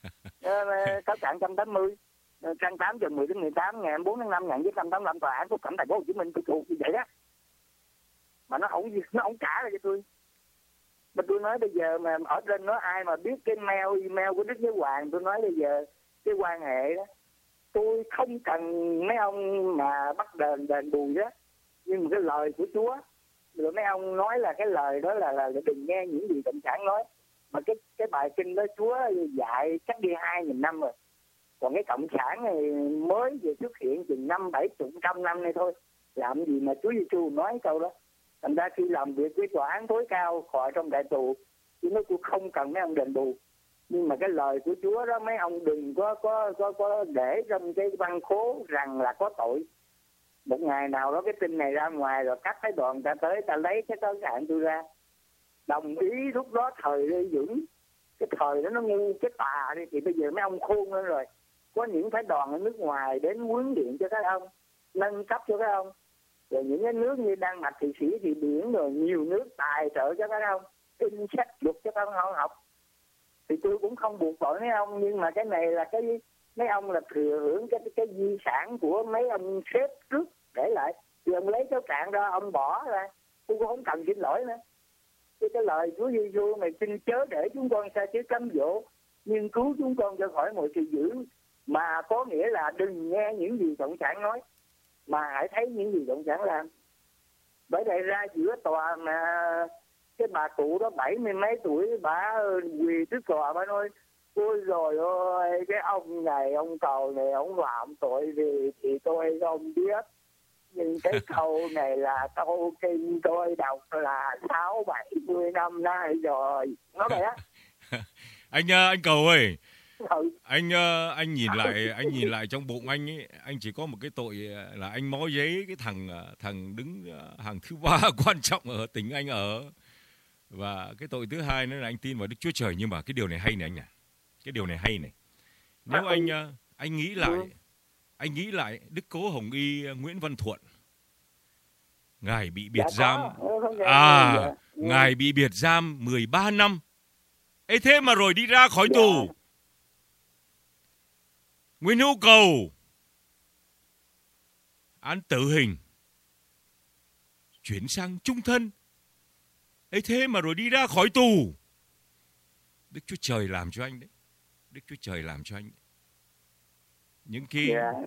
Cáo trạng 180 trang 8 dòng 10 đến 18 ngày 4 tháng 5 1985 tòa án Phúc Thẩm thành phố Hồ Chí Minh, tôi thuộc như vậy đó. Mà nó không trả lại cho tôi. Mà tôi nói bây giờ mà ở trên nó ai mà biết cái email của Đức Giáo Hoàng, tôi nói bây giờ cái quan hệ đó, tôi không cần mấy ông mà bắt đền bù đó, nhưng mà cái lời của Chúa, rồi mấy ông nói là cái lời đó là đừng nghe những gì cộng sản nói. Mà cái bài kinh đó Chúa dạy cách đi 2.000 năm rồi, còn cái cộng sản này mới vừa xuất hiện chừng 500-700 năm nay thôi, làm gì mà Chúa Giêsu nói câu đó. Thành ra khi làm việc với tòa án tối cao khỏi trong đại tù, tôi nói tôi không cần mấy ông đền bù, nhưng mà cái lời của Chúa đó mấy ông đừng có để trong cái văn khố rằng là có tội. Một ngày nào đó cái tin này ra ngoài rồi các cái đoàn ta tới ta lấy cái cáo trạng tôi ra, đồng ý lúc đó thời Lê Dưỡng, cái thời đó nó ngu cái tà đi, thì bây giờ mấy ông khôn lên rồi, có những phái đoàn ở nước ngoài đến huấn luyện cho các ông, nâng cấp cho các ông. Rồi những cái nước như Đan Mạch, Thụy Sĩ, Thụy Điển, rồi nhiều nước tài trợ cho các ông, in sách luật cho các ông học. Thì tôi cũng không buộc tội mấy ông, nhưng mà cái này là cái mấy ông là thừa hưởng cái di sản của mấy ông sếp trước để lại. Thì ông lấy cáo trạng ra, ông bỏ ra, tôi cũng không cần xin lỗi nữa. Cái lời Chúa Giêsu này: xin chớ để chúng con xa chức cám dỗ, nhưng cứu chúng con cho khỏi mọi sự dữ, mà có nghĩa là đừng nghe những gì cộng sản nói, mà hãy thấy những gì cộng sản làm. Bởi vậy ra giữa tòa mà cái bà cụ đó 70 mấy tuổi, bà quỳ trước tòa, bà nói: ôi rồi ơi, cái ông này, ông cầu này, ông phạm tội gì thì tôi không biết, nhưng cái câu này là câu kinh tôi đọc là 60-70 năm nay rồi. Nói vậy á. Anh Cầu ơi, anh nhìn lại trong bụng anh ấy, anh chỉ có một cái tội là anh mó giấy cái thằng đứng hàng thứ 3 quan trọng ở tỉnh anh ở, và cái tội thứ hai nữa là anh tin vào Đức Chúa Trời. Nhưng mà cái điều này hay này anh à, cái điều này hay này. Nếu anh nghĩ lại Đức Cố Hồng Y Nguyễn Văn Thuận, ngài bị biệt giam, ngài bị biệt giam 13 năm. Ấy thế mà rồi đi ra khỏi tù. Nguyễn Hữu Cầu án tử hình, chuyển sang chung thân. Ấy thế mà rồi đi ra khỏi tù. Đức Chúa Trời làm cho anh đấy. Đức Chúa Trời làm cho anh đấy. Những cái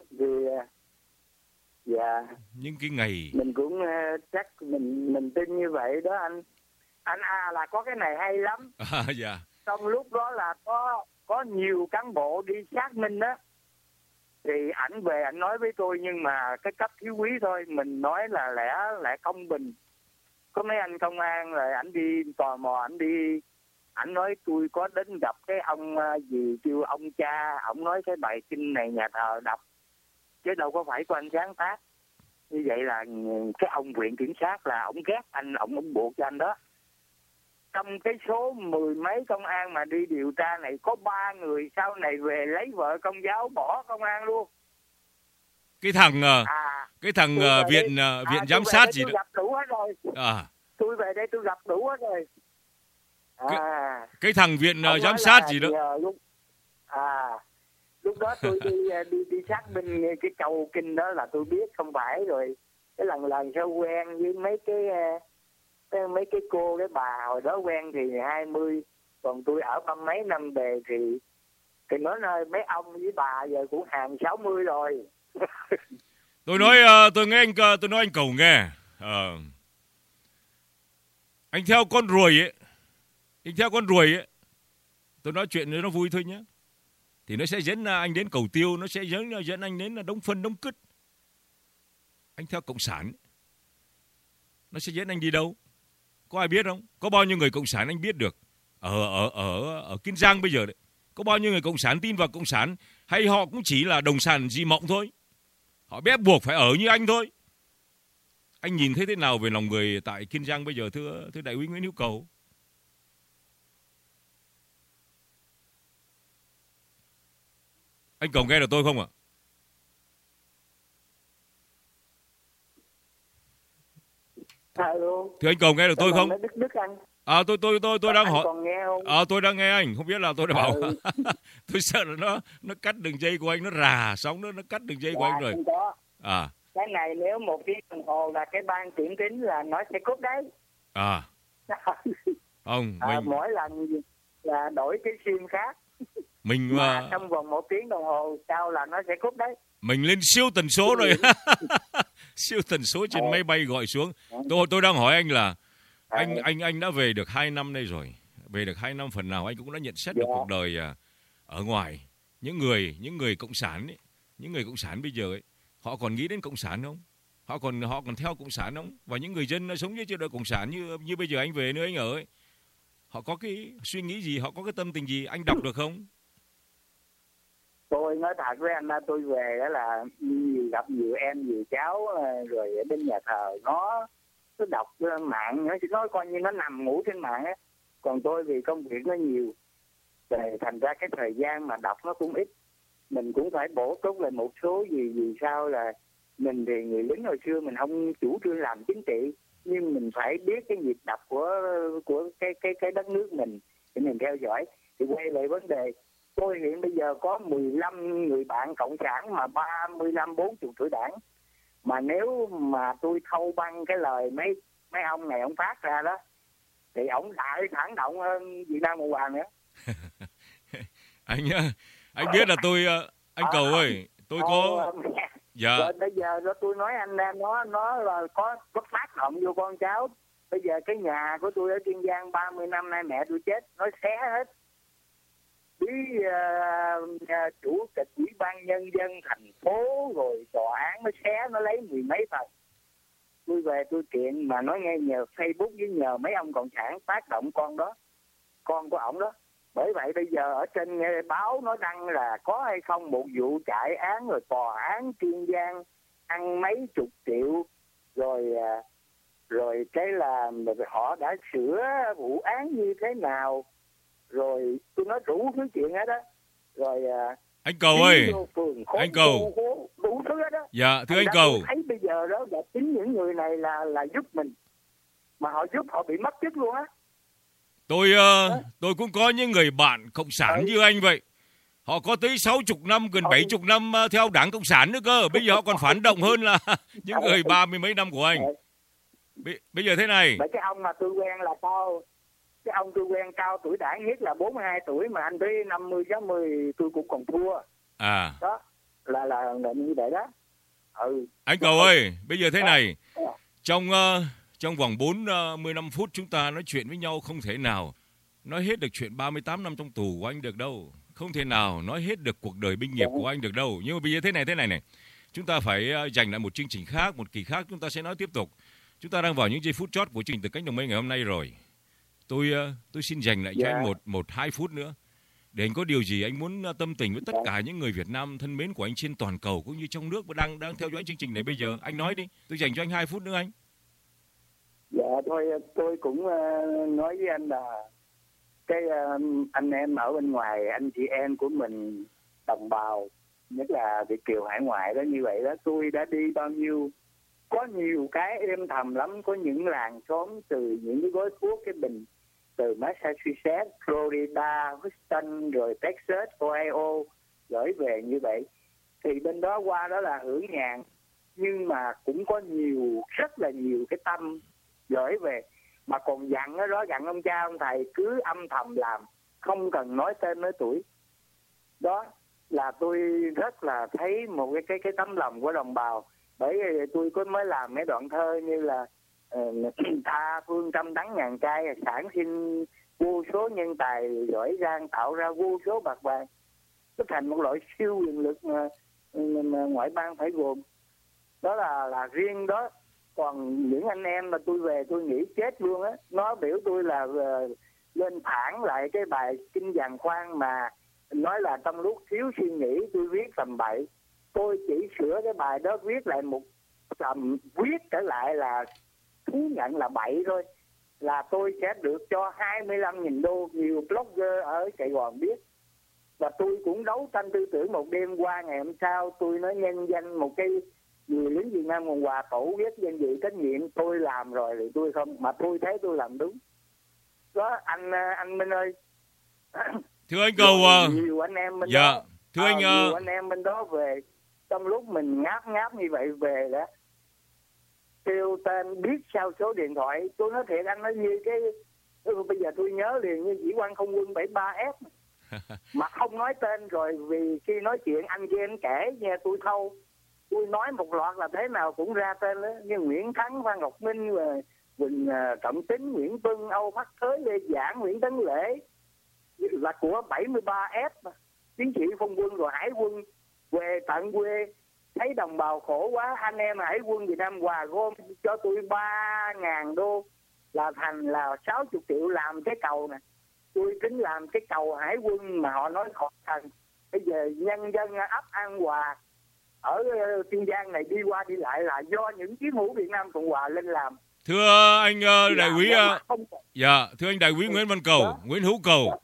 những cái ngày mình cũng chắc mình tin như vậy đó anh là có cái này hay lắm. Dạ. Trong lúc đó là có nhiều cán bộ đi xác minh đó, thì ảnh về ảnh nói với tôi, nhưng mà cái cấp thiếu quý thôi, mình nói là lẽ công bình. Có mấy anh công an rồi ảnh đi tò mò, ảnh nói tôi có đến gặp cái ông gì kêu ông cha, ông nói cái bài kinh này nhà thờ đọc chứ đâu có phải của anh sáng tác. Như vậy là cái ông viện kiểm sát là ông ghét anh, ông buộc cho anh đó. Trong cái số 10 mấy công an mà đi điều tra này có 3 người sau này về lấy vợ công giáo bỏ công an luôn. Cái thằng viện giám sát gì đó. Tôi gặp đủ hết rồi. Tôi về đây tôi gặp đủ hết rồi. Cái thằng viện giám sát gì đó. Lúc đó tôi đi xác minh cái cầu kinh đó là tôi biết không phải rồi. Cái lần sau quen với mấy cái cô cái bà hồi đó quen thì 20, còn tôi ở 30 mấy năm về thì nói nơi mấy ông với bà giờ cũng hàng 60 rồi. Tôi nói anh Cầu nghe. Anh theo con ruồi ấy. Tôi nói chuyện nó vui thôi nhé. Thì nó sẽ dẫn anh đến Cầu Tiêu, nó sẽ dẫn anh đến Đống Phân, Đống Cứt. Anh theo cộng sản, nó sẽ dẫn anh đi đâu? Có ai biết không? Có bao nhiêu người cộng sản anh biết được? Ở Kiên Giang bây giờ đấy, có bao nhiêu người cộng sản tin vào cộng sản, hay họ cũng chỉ là đồng sản dị mộng thôi? Họ ép buộc phải ở như anh thôi. Anh nhìn thấy thế nào về lòng người tại Kiên Giang bây giờ, thưa đại úy Nguyễn Hữu Cầu? Anh Cầu nghe được tôi không ạ? Hello. Thì anh Cầu nghe được tôi không? Đức anh. Tôi đang hỏi. Còn nghe không? Tôi đang nghe anh, không biết là tôi đã bảo. Tôi sợ là nó cắt đường dây của anh, nó rà sóng nó cắt đường dây của anh rồi. Cái này nếu 1 tiếng đồng hồ là cái ban kiểm tính là nó sẽ cúp đấy. Không, mỗi lần là đổi cái sim khác. Mình mà trong vòng 1 tiếng đồng hồ sau là nó sẽ cúp đấy. Mình lên siêu tần số rồi. Siêu tần số trên máy bay gọi xuống. Tôi đang hỏi anh là anh đã về được 2 năm đây rồi. Về được 2 năm, phần nào anh cũng đã nhận xét được cuộc đời ở ngoài. Những người cộng sản ấy, những người cộng sản bây giờ ấy, họ còn nghĩ đến cộng sản không? Họ còn theo cộng sản không? Và những người dân sống dưới chế độ cộng sản như bây giờ anh về nơi anh ở ấy, họ có cái suy nghĩ gì, họ có cái tâm tình gì, anh đọc được không? Tôi nói thật với anh, tôi về đó là gặp nhiều em, nhiều cháu, rồi ở bên nhà thờ nó đọc mạng, nó coi như nó nằm ngủ trên mạng á. Còn tôi vì công việc nó nhiều, thành ra cái thời gian mà đọc nó cũng ít. Mình cũng phải bổ túc lại một số gì, vì sao là mình thì người lính hồi xưa mình không chủ trương làm chính trị, nhưng mình phải biết cái nhịp đập của cái đất nước mình thì mình theo dõi. Thì quay lại vấn đề, tôi hiện bây giờ có 15 người bạn cộng sản mà 35-40 tuổi đảng. Mà nếu mà tôi thâu băng cái lời mấy ông này ông phát ra đó, thì ông đại phản động hơn Việt Nam Cộng Hòa nữa. Anh biết là anh Cầu ơi, tôi có rồi bây giờ đó tôi nói anh em nó là có tác động vô con cháu. Bây giờ cái nhà của tôi ở Kiên Giang 30 năm nay mẹ tôi chết, nó xé hết. Chủ tịch ủy ban nhân dân thành phố rồi tòa án nó xé, nó lấy 10 mấy phần. Tôi về tôi kiện mà nói nghe nhờ Facebook với nhờ mấy ông cộng sản tác động con đó, con của ổng đó. Bởi vậy bây giờ ở trên báo nó đăng là có hay không một vụ chạy án, rồi tòa án Kiên Giang ăn mấy chục triệu, rồi cái là họ đã sửa vụ án như thế nào, rồi tôi nói đủ thứ chuyện hết đó. Rồi anh Cầu ơi, anh Cầu, đủ thứ hết đó. Dạ thưa anh Cầu, thấy bây giờ đó là chính những người này là giúp mình, mà họ giúp họ bị mất chức luôn á. Tôi cũng có những người bạn cộng sản như anh vậy. Họ có tới 60 năm, gần 70 năm theo đảng Cộng sản nữa cơ. Bây giờ họ còn phản động hơn là những người 30 mấy năm của anh. Bây giờ thế này. Cái ông mà tôi quen là cao. Cái ông tôi quen cao tuổi đảng nhất là 42 tuổi, mà anh tới 50-60 tôi cũng còn thua. Đó là như vậy đó. Anh Cầu ơi, bây giờ thế này. Trong vòng 45 phút chúng ta nói chuyện với nhau, không thể nào nói hết được chuyện 38 năm trong tù của anh được đâu. Không thể nào nói hết được cuộc đời binh nghiệp của anh được đâu. Nhưng mà bây giờ thế này này. Chúng ta phải dành lại một chương trình khác, một kỳ khác chúng ta sẽ nói tiếp tục. Chúng ta đang vào những giây phút chót của chương trình Từ Cánh Đồng Mây ngày hôm nay rồi. Tôi xin dành lại cho anh 1-2 phút nữa Để anh có điều gì anh muốn tâm tình với tất cả những người Việt Nam thân mến của anh trên toàn cầu cũng như trong nước và đang theo dõi chương trình này bây giờ, anh nói đi, tôi dành cho anh 2 phút nữa anh. Dạ thôi tôi cũng nói với anh là cái anh em ở bên ngoài, anh chị em của mình, đồng bào, nhất là Việt kiều hải ngoại đó, như vậy đó, tôi đã đi bao nhiêu, có nhiều cái êm thầm lắm, có những làng xóm từ những cái gói thuốc, cái bình từ Massachusetts, Florida, Houston, rồi Texas, Ohio gửi về như vậy. Thì bên đó qua đó là hưởng nhàn, nhưng mà cũng có nhiều, rất là nhiều cái tâm gửi về, mà còn dặn ở đó, dặn ông cha ông thầy cứ âm thầm làm, không cần nói tên nói tuổi. Đó là tôi rất là thấy một cái tấm lòng của đồng bào. Bởi vì tôi có mới làm mấy đoạn thơ như là tha phương trăm đắng ngàn cay, sản sinh vô số nhân tài giỏi giang, tạo ra vô số bạc vàng, nó thành một loại siêu quyền lực mà ngoại bang phải gồm. Đó là riêng đó. Còn những anh em mà tôi về tôi nghĩ chết luôn á, nó biểu tôi là lên phản lại cái bài Kinh Giàn Khoan mà nói là trong lúc thiếu suy nghĩ tôi viết tầm bậy. Tôi chỉ sửa cái bài đó, viết lại một tầm, viết trở lại là thú nhận là bậy thôi, là tôi sẽ được cho 25.000 đô. Nhiều blogger ở Sài Gòn biết. Và tôi cũng đấu tranh tư tưởng một đêm qua, ngày hôm sau tôi nói nhân danh một cái người lính Việt Nam Cộng Hòa, tổ viết danh dự trách nhiệm, tôi làm rồi thì tôi không, mà tôi thấy tôi làm đúng. Đó anh Minh ơi. Thưa anh Cầu, nhiều anh em bên dạ, đó, thưa anh, nhiều anh em bên đó về, trong lúc mình ngáp như vậy về đó, kêu tên, biết sao số điện thoại. Tôi nói thiệt anh, nói như cái bây giờ tôi nhớ liền như Sĩ Quan Không Quân 73F mà không nói tên. Rồi vì khi nói chuyện anh kia anh kể nghe tôi thâu, tôi nói một loạt là thế nào cũng ra tên đó, như Nguyễn Thắng, Phan Ngọc Minh, Quỳnh Trọng Tính, Nguyễn Tuân, Âu Phát Thới, Lê Giảng, Nguyễn Tấn Lễ, là của 73F mà. Chiến sĩ Phong quân rồi Hải quân về tận quê, thấy đồng bào khổ quá, anh em Hải quân Việt Nam Hòa gom cho tôi 3.000 đô, là thành là 60 triệu làm cái cầu nè. Tôi tính làm cái cầu Hải quân mà họ nói khó khăn. Bây giờ nhân dân ấp An Hòa ở Kiên Giang này đi qua đi lại là do những chiến hữu Việt Nam Cộng Hòa lên làm. Thưa anh đại úy, dạ, thưa anh đại úy Nguyễn Văn Cầu, đó. Nguyễn Hữu Cầu,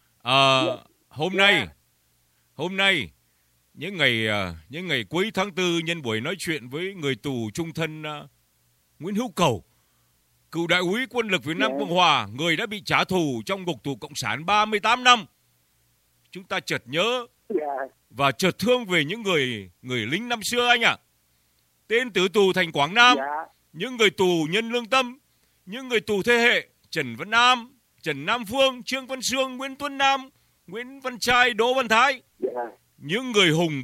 hôm nay những ngày cuối tháng 4 nhân buổi nói chuyện với người tù chung thân Nguyễn Hữu Cầu, cựu đại úy quân lực Việt Nam Cộng Hòa, người đã bị trả thù trong ngục tù cộng sản 38 năm. Chúng ta chợt nhớ và chợt thương về những người lính năm xưa anh ạ. Tên tử tù thành Quảng Nam, những người tù nhân lương tâm, những người tù thế hệ Trần Văn Nam, Trần Nam Phương, Trương Văn Sương, Nguyễn Tuấn Nam, Nguyễn Văn Trai, Đỗ Văn Thái. Những người hùng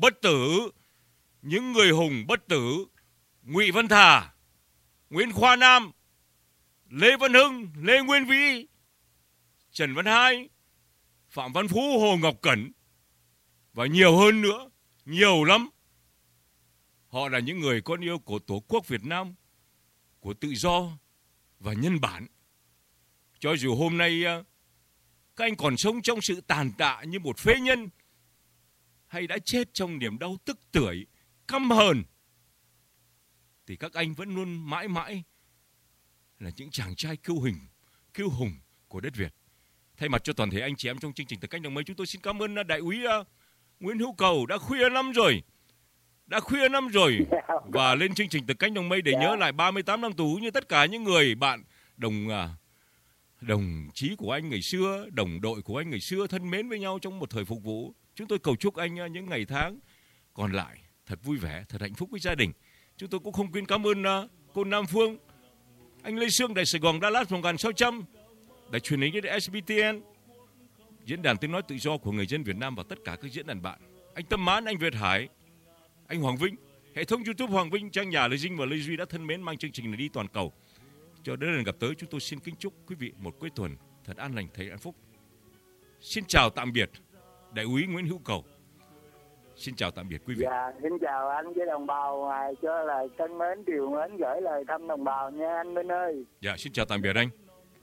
bất tử, Ngụy Văn Thà, Nguyễn Khoa Nam, Lê Văn Hưng, Lê Nguyên Vĩ, Trần Văn Hai, Phạm Văn Phú, Hồ Ngọc Cẩn và nhiều hơn nữa, nhiều lắm. Họ là những người con yêu của Tổ quốc Việt Nam, của tự do và nhân bản. Cho dù hôm nay các anh còn sống trong sự tàn tạ như một phế nhân, hay đã chết trong niềm đau tức tưởi, căm hờn, thì các anh vẫn luôn mãi mãi là những chàng trai kiêu hùng của đất Việt. Thay mặt cho toàn thể anh chị em trong chương trình Từ Cánh Đồng Mây, chúng tôi xin cảm ơn đại úy Nguyễn Hữu Cầu đã khuya lắm rồi và lên chương trình Từ Cánh Đồng Mây để nhớ lại 38 năm tù như tất cả những người bạn đồng chí của anh ngày xưa, đồng đội của anh ngày xưa thân mến với nhau trong một thời phục vụ. Chúng tôi cầu chúc anh những ngày tháng còn lại thật vui vẻ, thật hạnh phúc với gia đình. Chúng tôi cũng không quên cảm ơn cô Nam Phương, anh Lê Sương, Đài Sài Gòn, Dallas 1600, Đài truyền hình SBTN, Diễn đàn Tiếng nói tự do của người dân Việt Nam và tất cả các diễn đàn bạn. Anh Tâm Mãn, anh Việt Hải, anh Hoàng Vinh, hệ thống YouTube Hoàng Vinh, trang nhà Lê Dinh và Lê Duy đã thân mến mang chương trình này đi toàn cầu. Cho đến lần gặp tới, chúng tôi xin kính chúc quý vị một cuối tuần thật an lành, thật hạnh phúc. Xin chào tạm biệt, đại úy Nguyễn Hữu Cầu. Xin chào tạm biệt quý vị. Dạ, xin chào anh với đồng bào, cho lời thân mến, điều mến, gửi lời thăm đồng bào nha anh Minh ơi. Dạ, xin chào tạm biệt anh.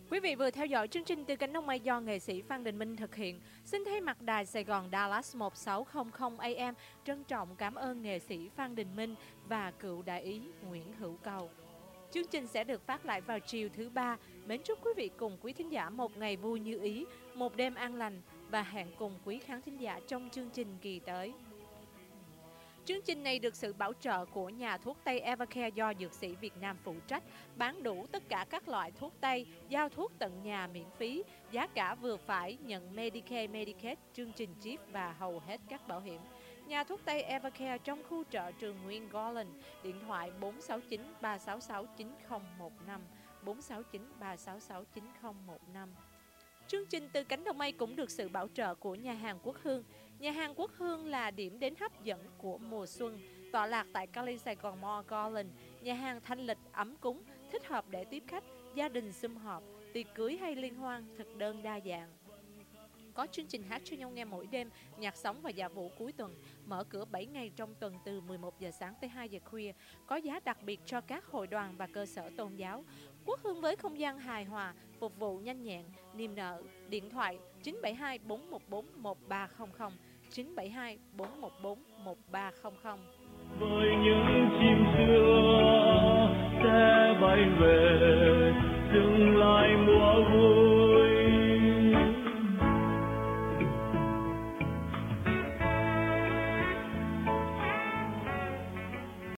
Quý vị vừa theo dõi chương trình Từ Cánh Đồng Mây do nghệ sĩ Phan Đình Minh thực hiện. Xin thay mặt đài Sài Gòn Dallas 1600 AM trân trọng cảm ơn nghệ sĩ Phan Đình Minh và cựu đại úy Nguyễn Hữu Cầu. Chương trình sẽ được phát lại vào chiều thứ Ba. Mến chúc quý vị cùng quý thính giả một ngày vui như ý, một đêm an lành và hẹn cùng quý khán thính giả trong chương trình kỳ tới. Chương trình này được sự bảo trợ của nhà thuốc Tây Evercare do Dược sĩ Việt Nam phụ trách, bán đủ tất cả các loại thuốc Tây, giao thuốc tận nhà miễn phí, giá cả vừa phải, nhận Medicare, Medicaid, chương trình chip và hầu hết các bảo hiểm. Nhà thuốc Tây Evercare trong khu chợ Trường Nguyên Garland, điện thoại 469 366 9015, 469 366 9015. Chương trình Từ Cánh Đồng Mây cũng được sự bảo trợ của nhà hàng Quốc Hương. Nhà hàng Quốc Hương là điểm đến hấp dẫn của mùa xuân, tọa lạc tại Cali Sài Gòn Mall Garland. Nhà hàng thanh lịch, ấm cúng, thích hợp để tiếp khách, gia đình sum họp, tiệc cưới hay liên hoan, thực đơn đa dạng. Có chương trình hát cho nhau nghe mỗi đêm, nhạc sống và dạ vũ cuối tuần, mở cửa 7 ngày trong tuần từ 11 giờ sáng tới 2 giờ khuya, có giá đặc biệt cho các hội đoàn và cơ sở tôn giáo. Quốc Hương với không gian hài hòa, phục vụ nhanh nhẹn, niềm nở, điện thoại 972 414 1300, 972 414 1300. Với những chim xưa sẽ bay về, dừng lại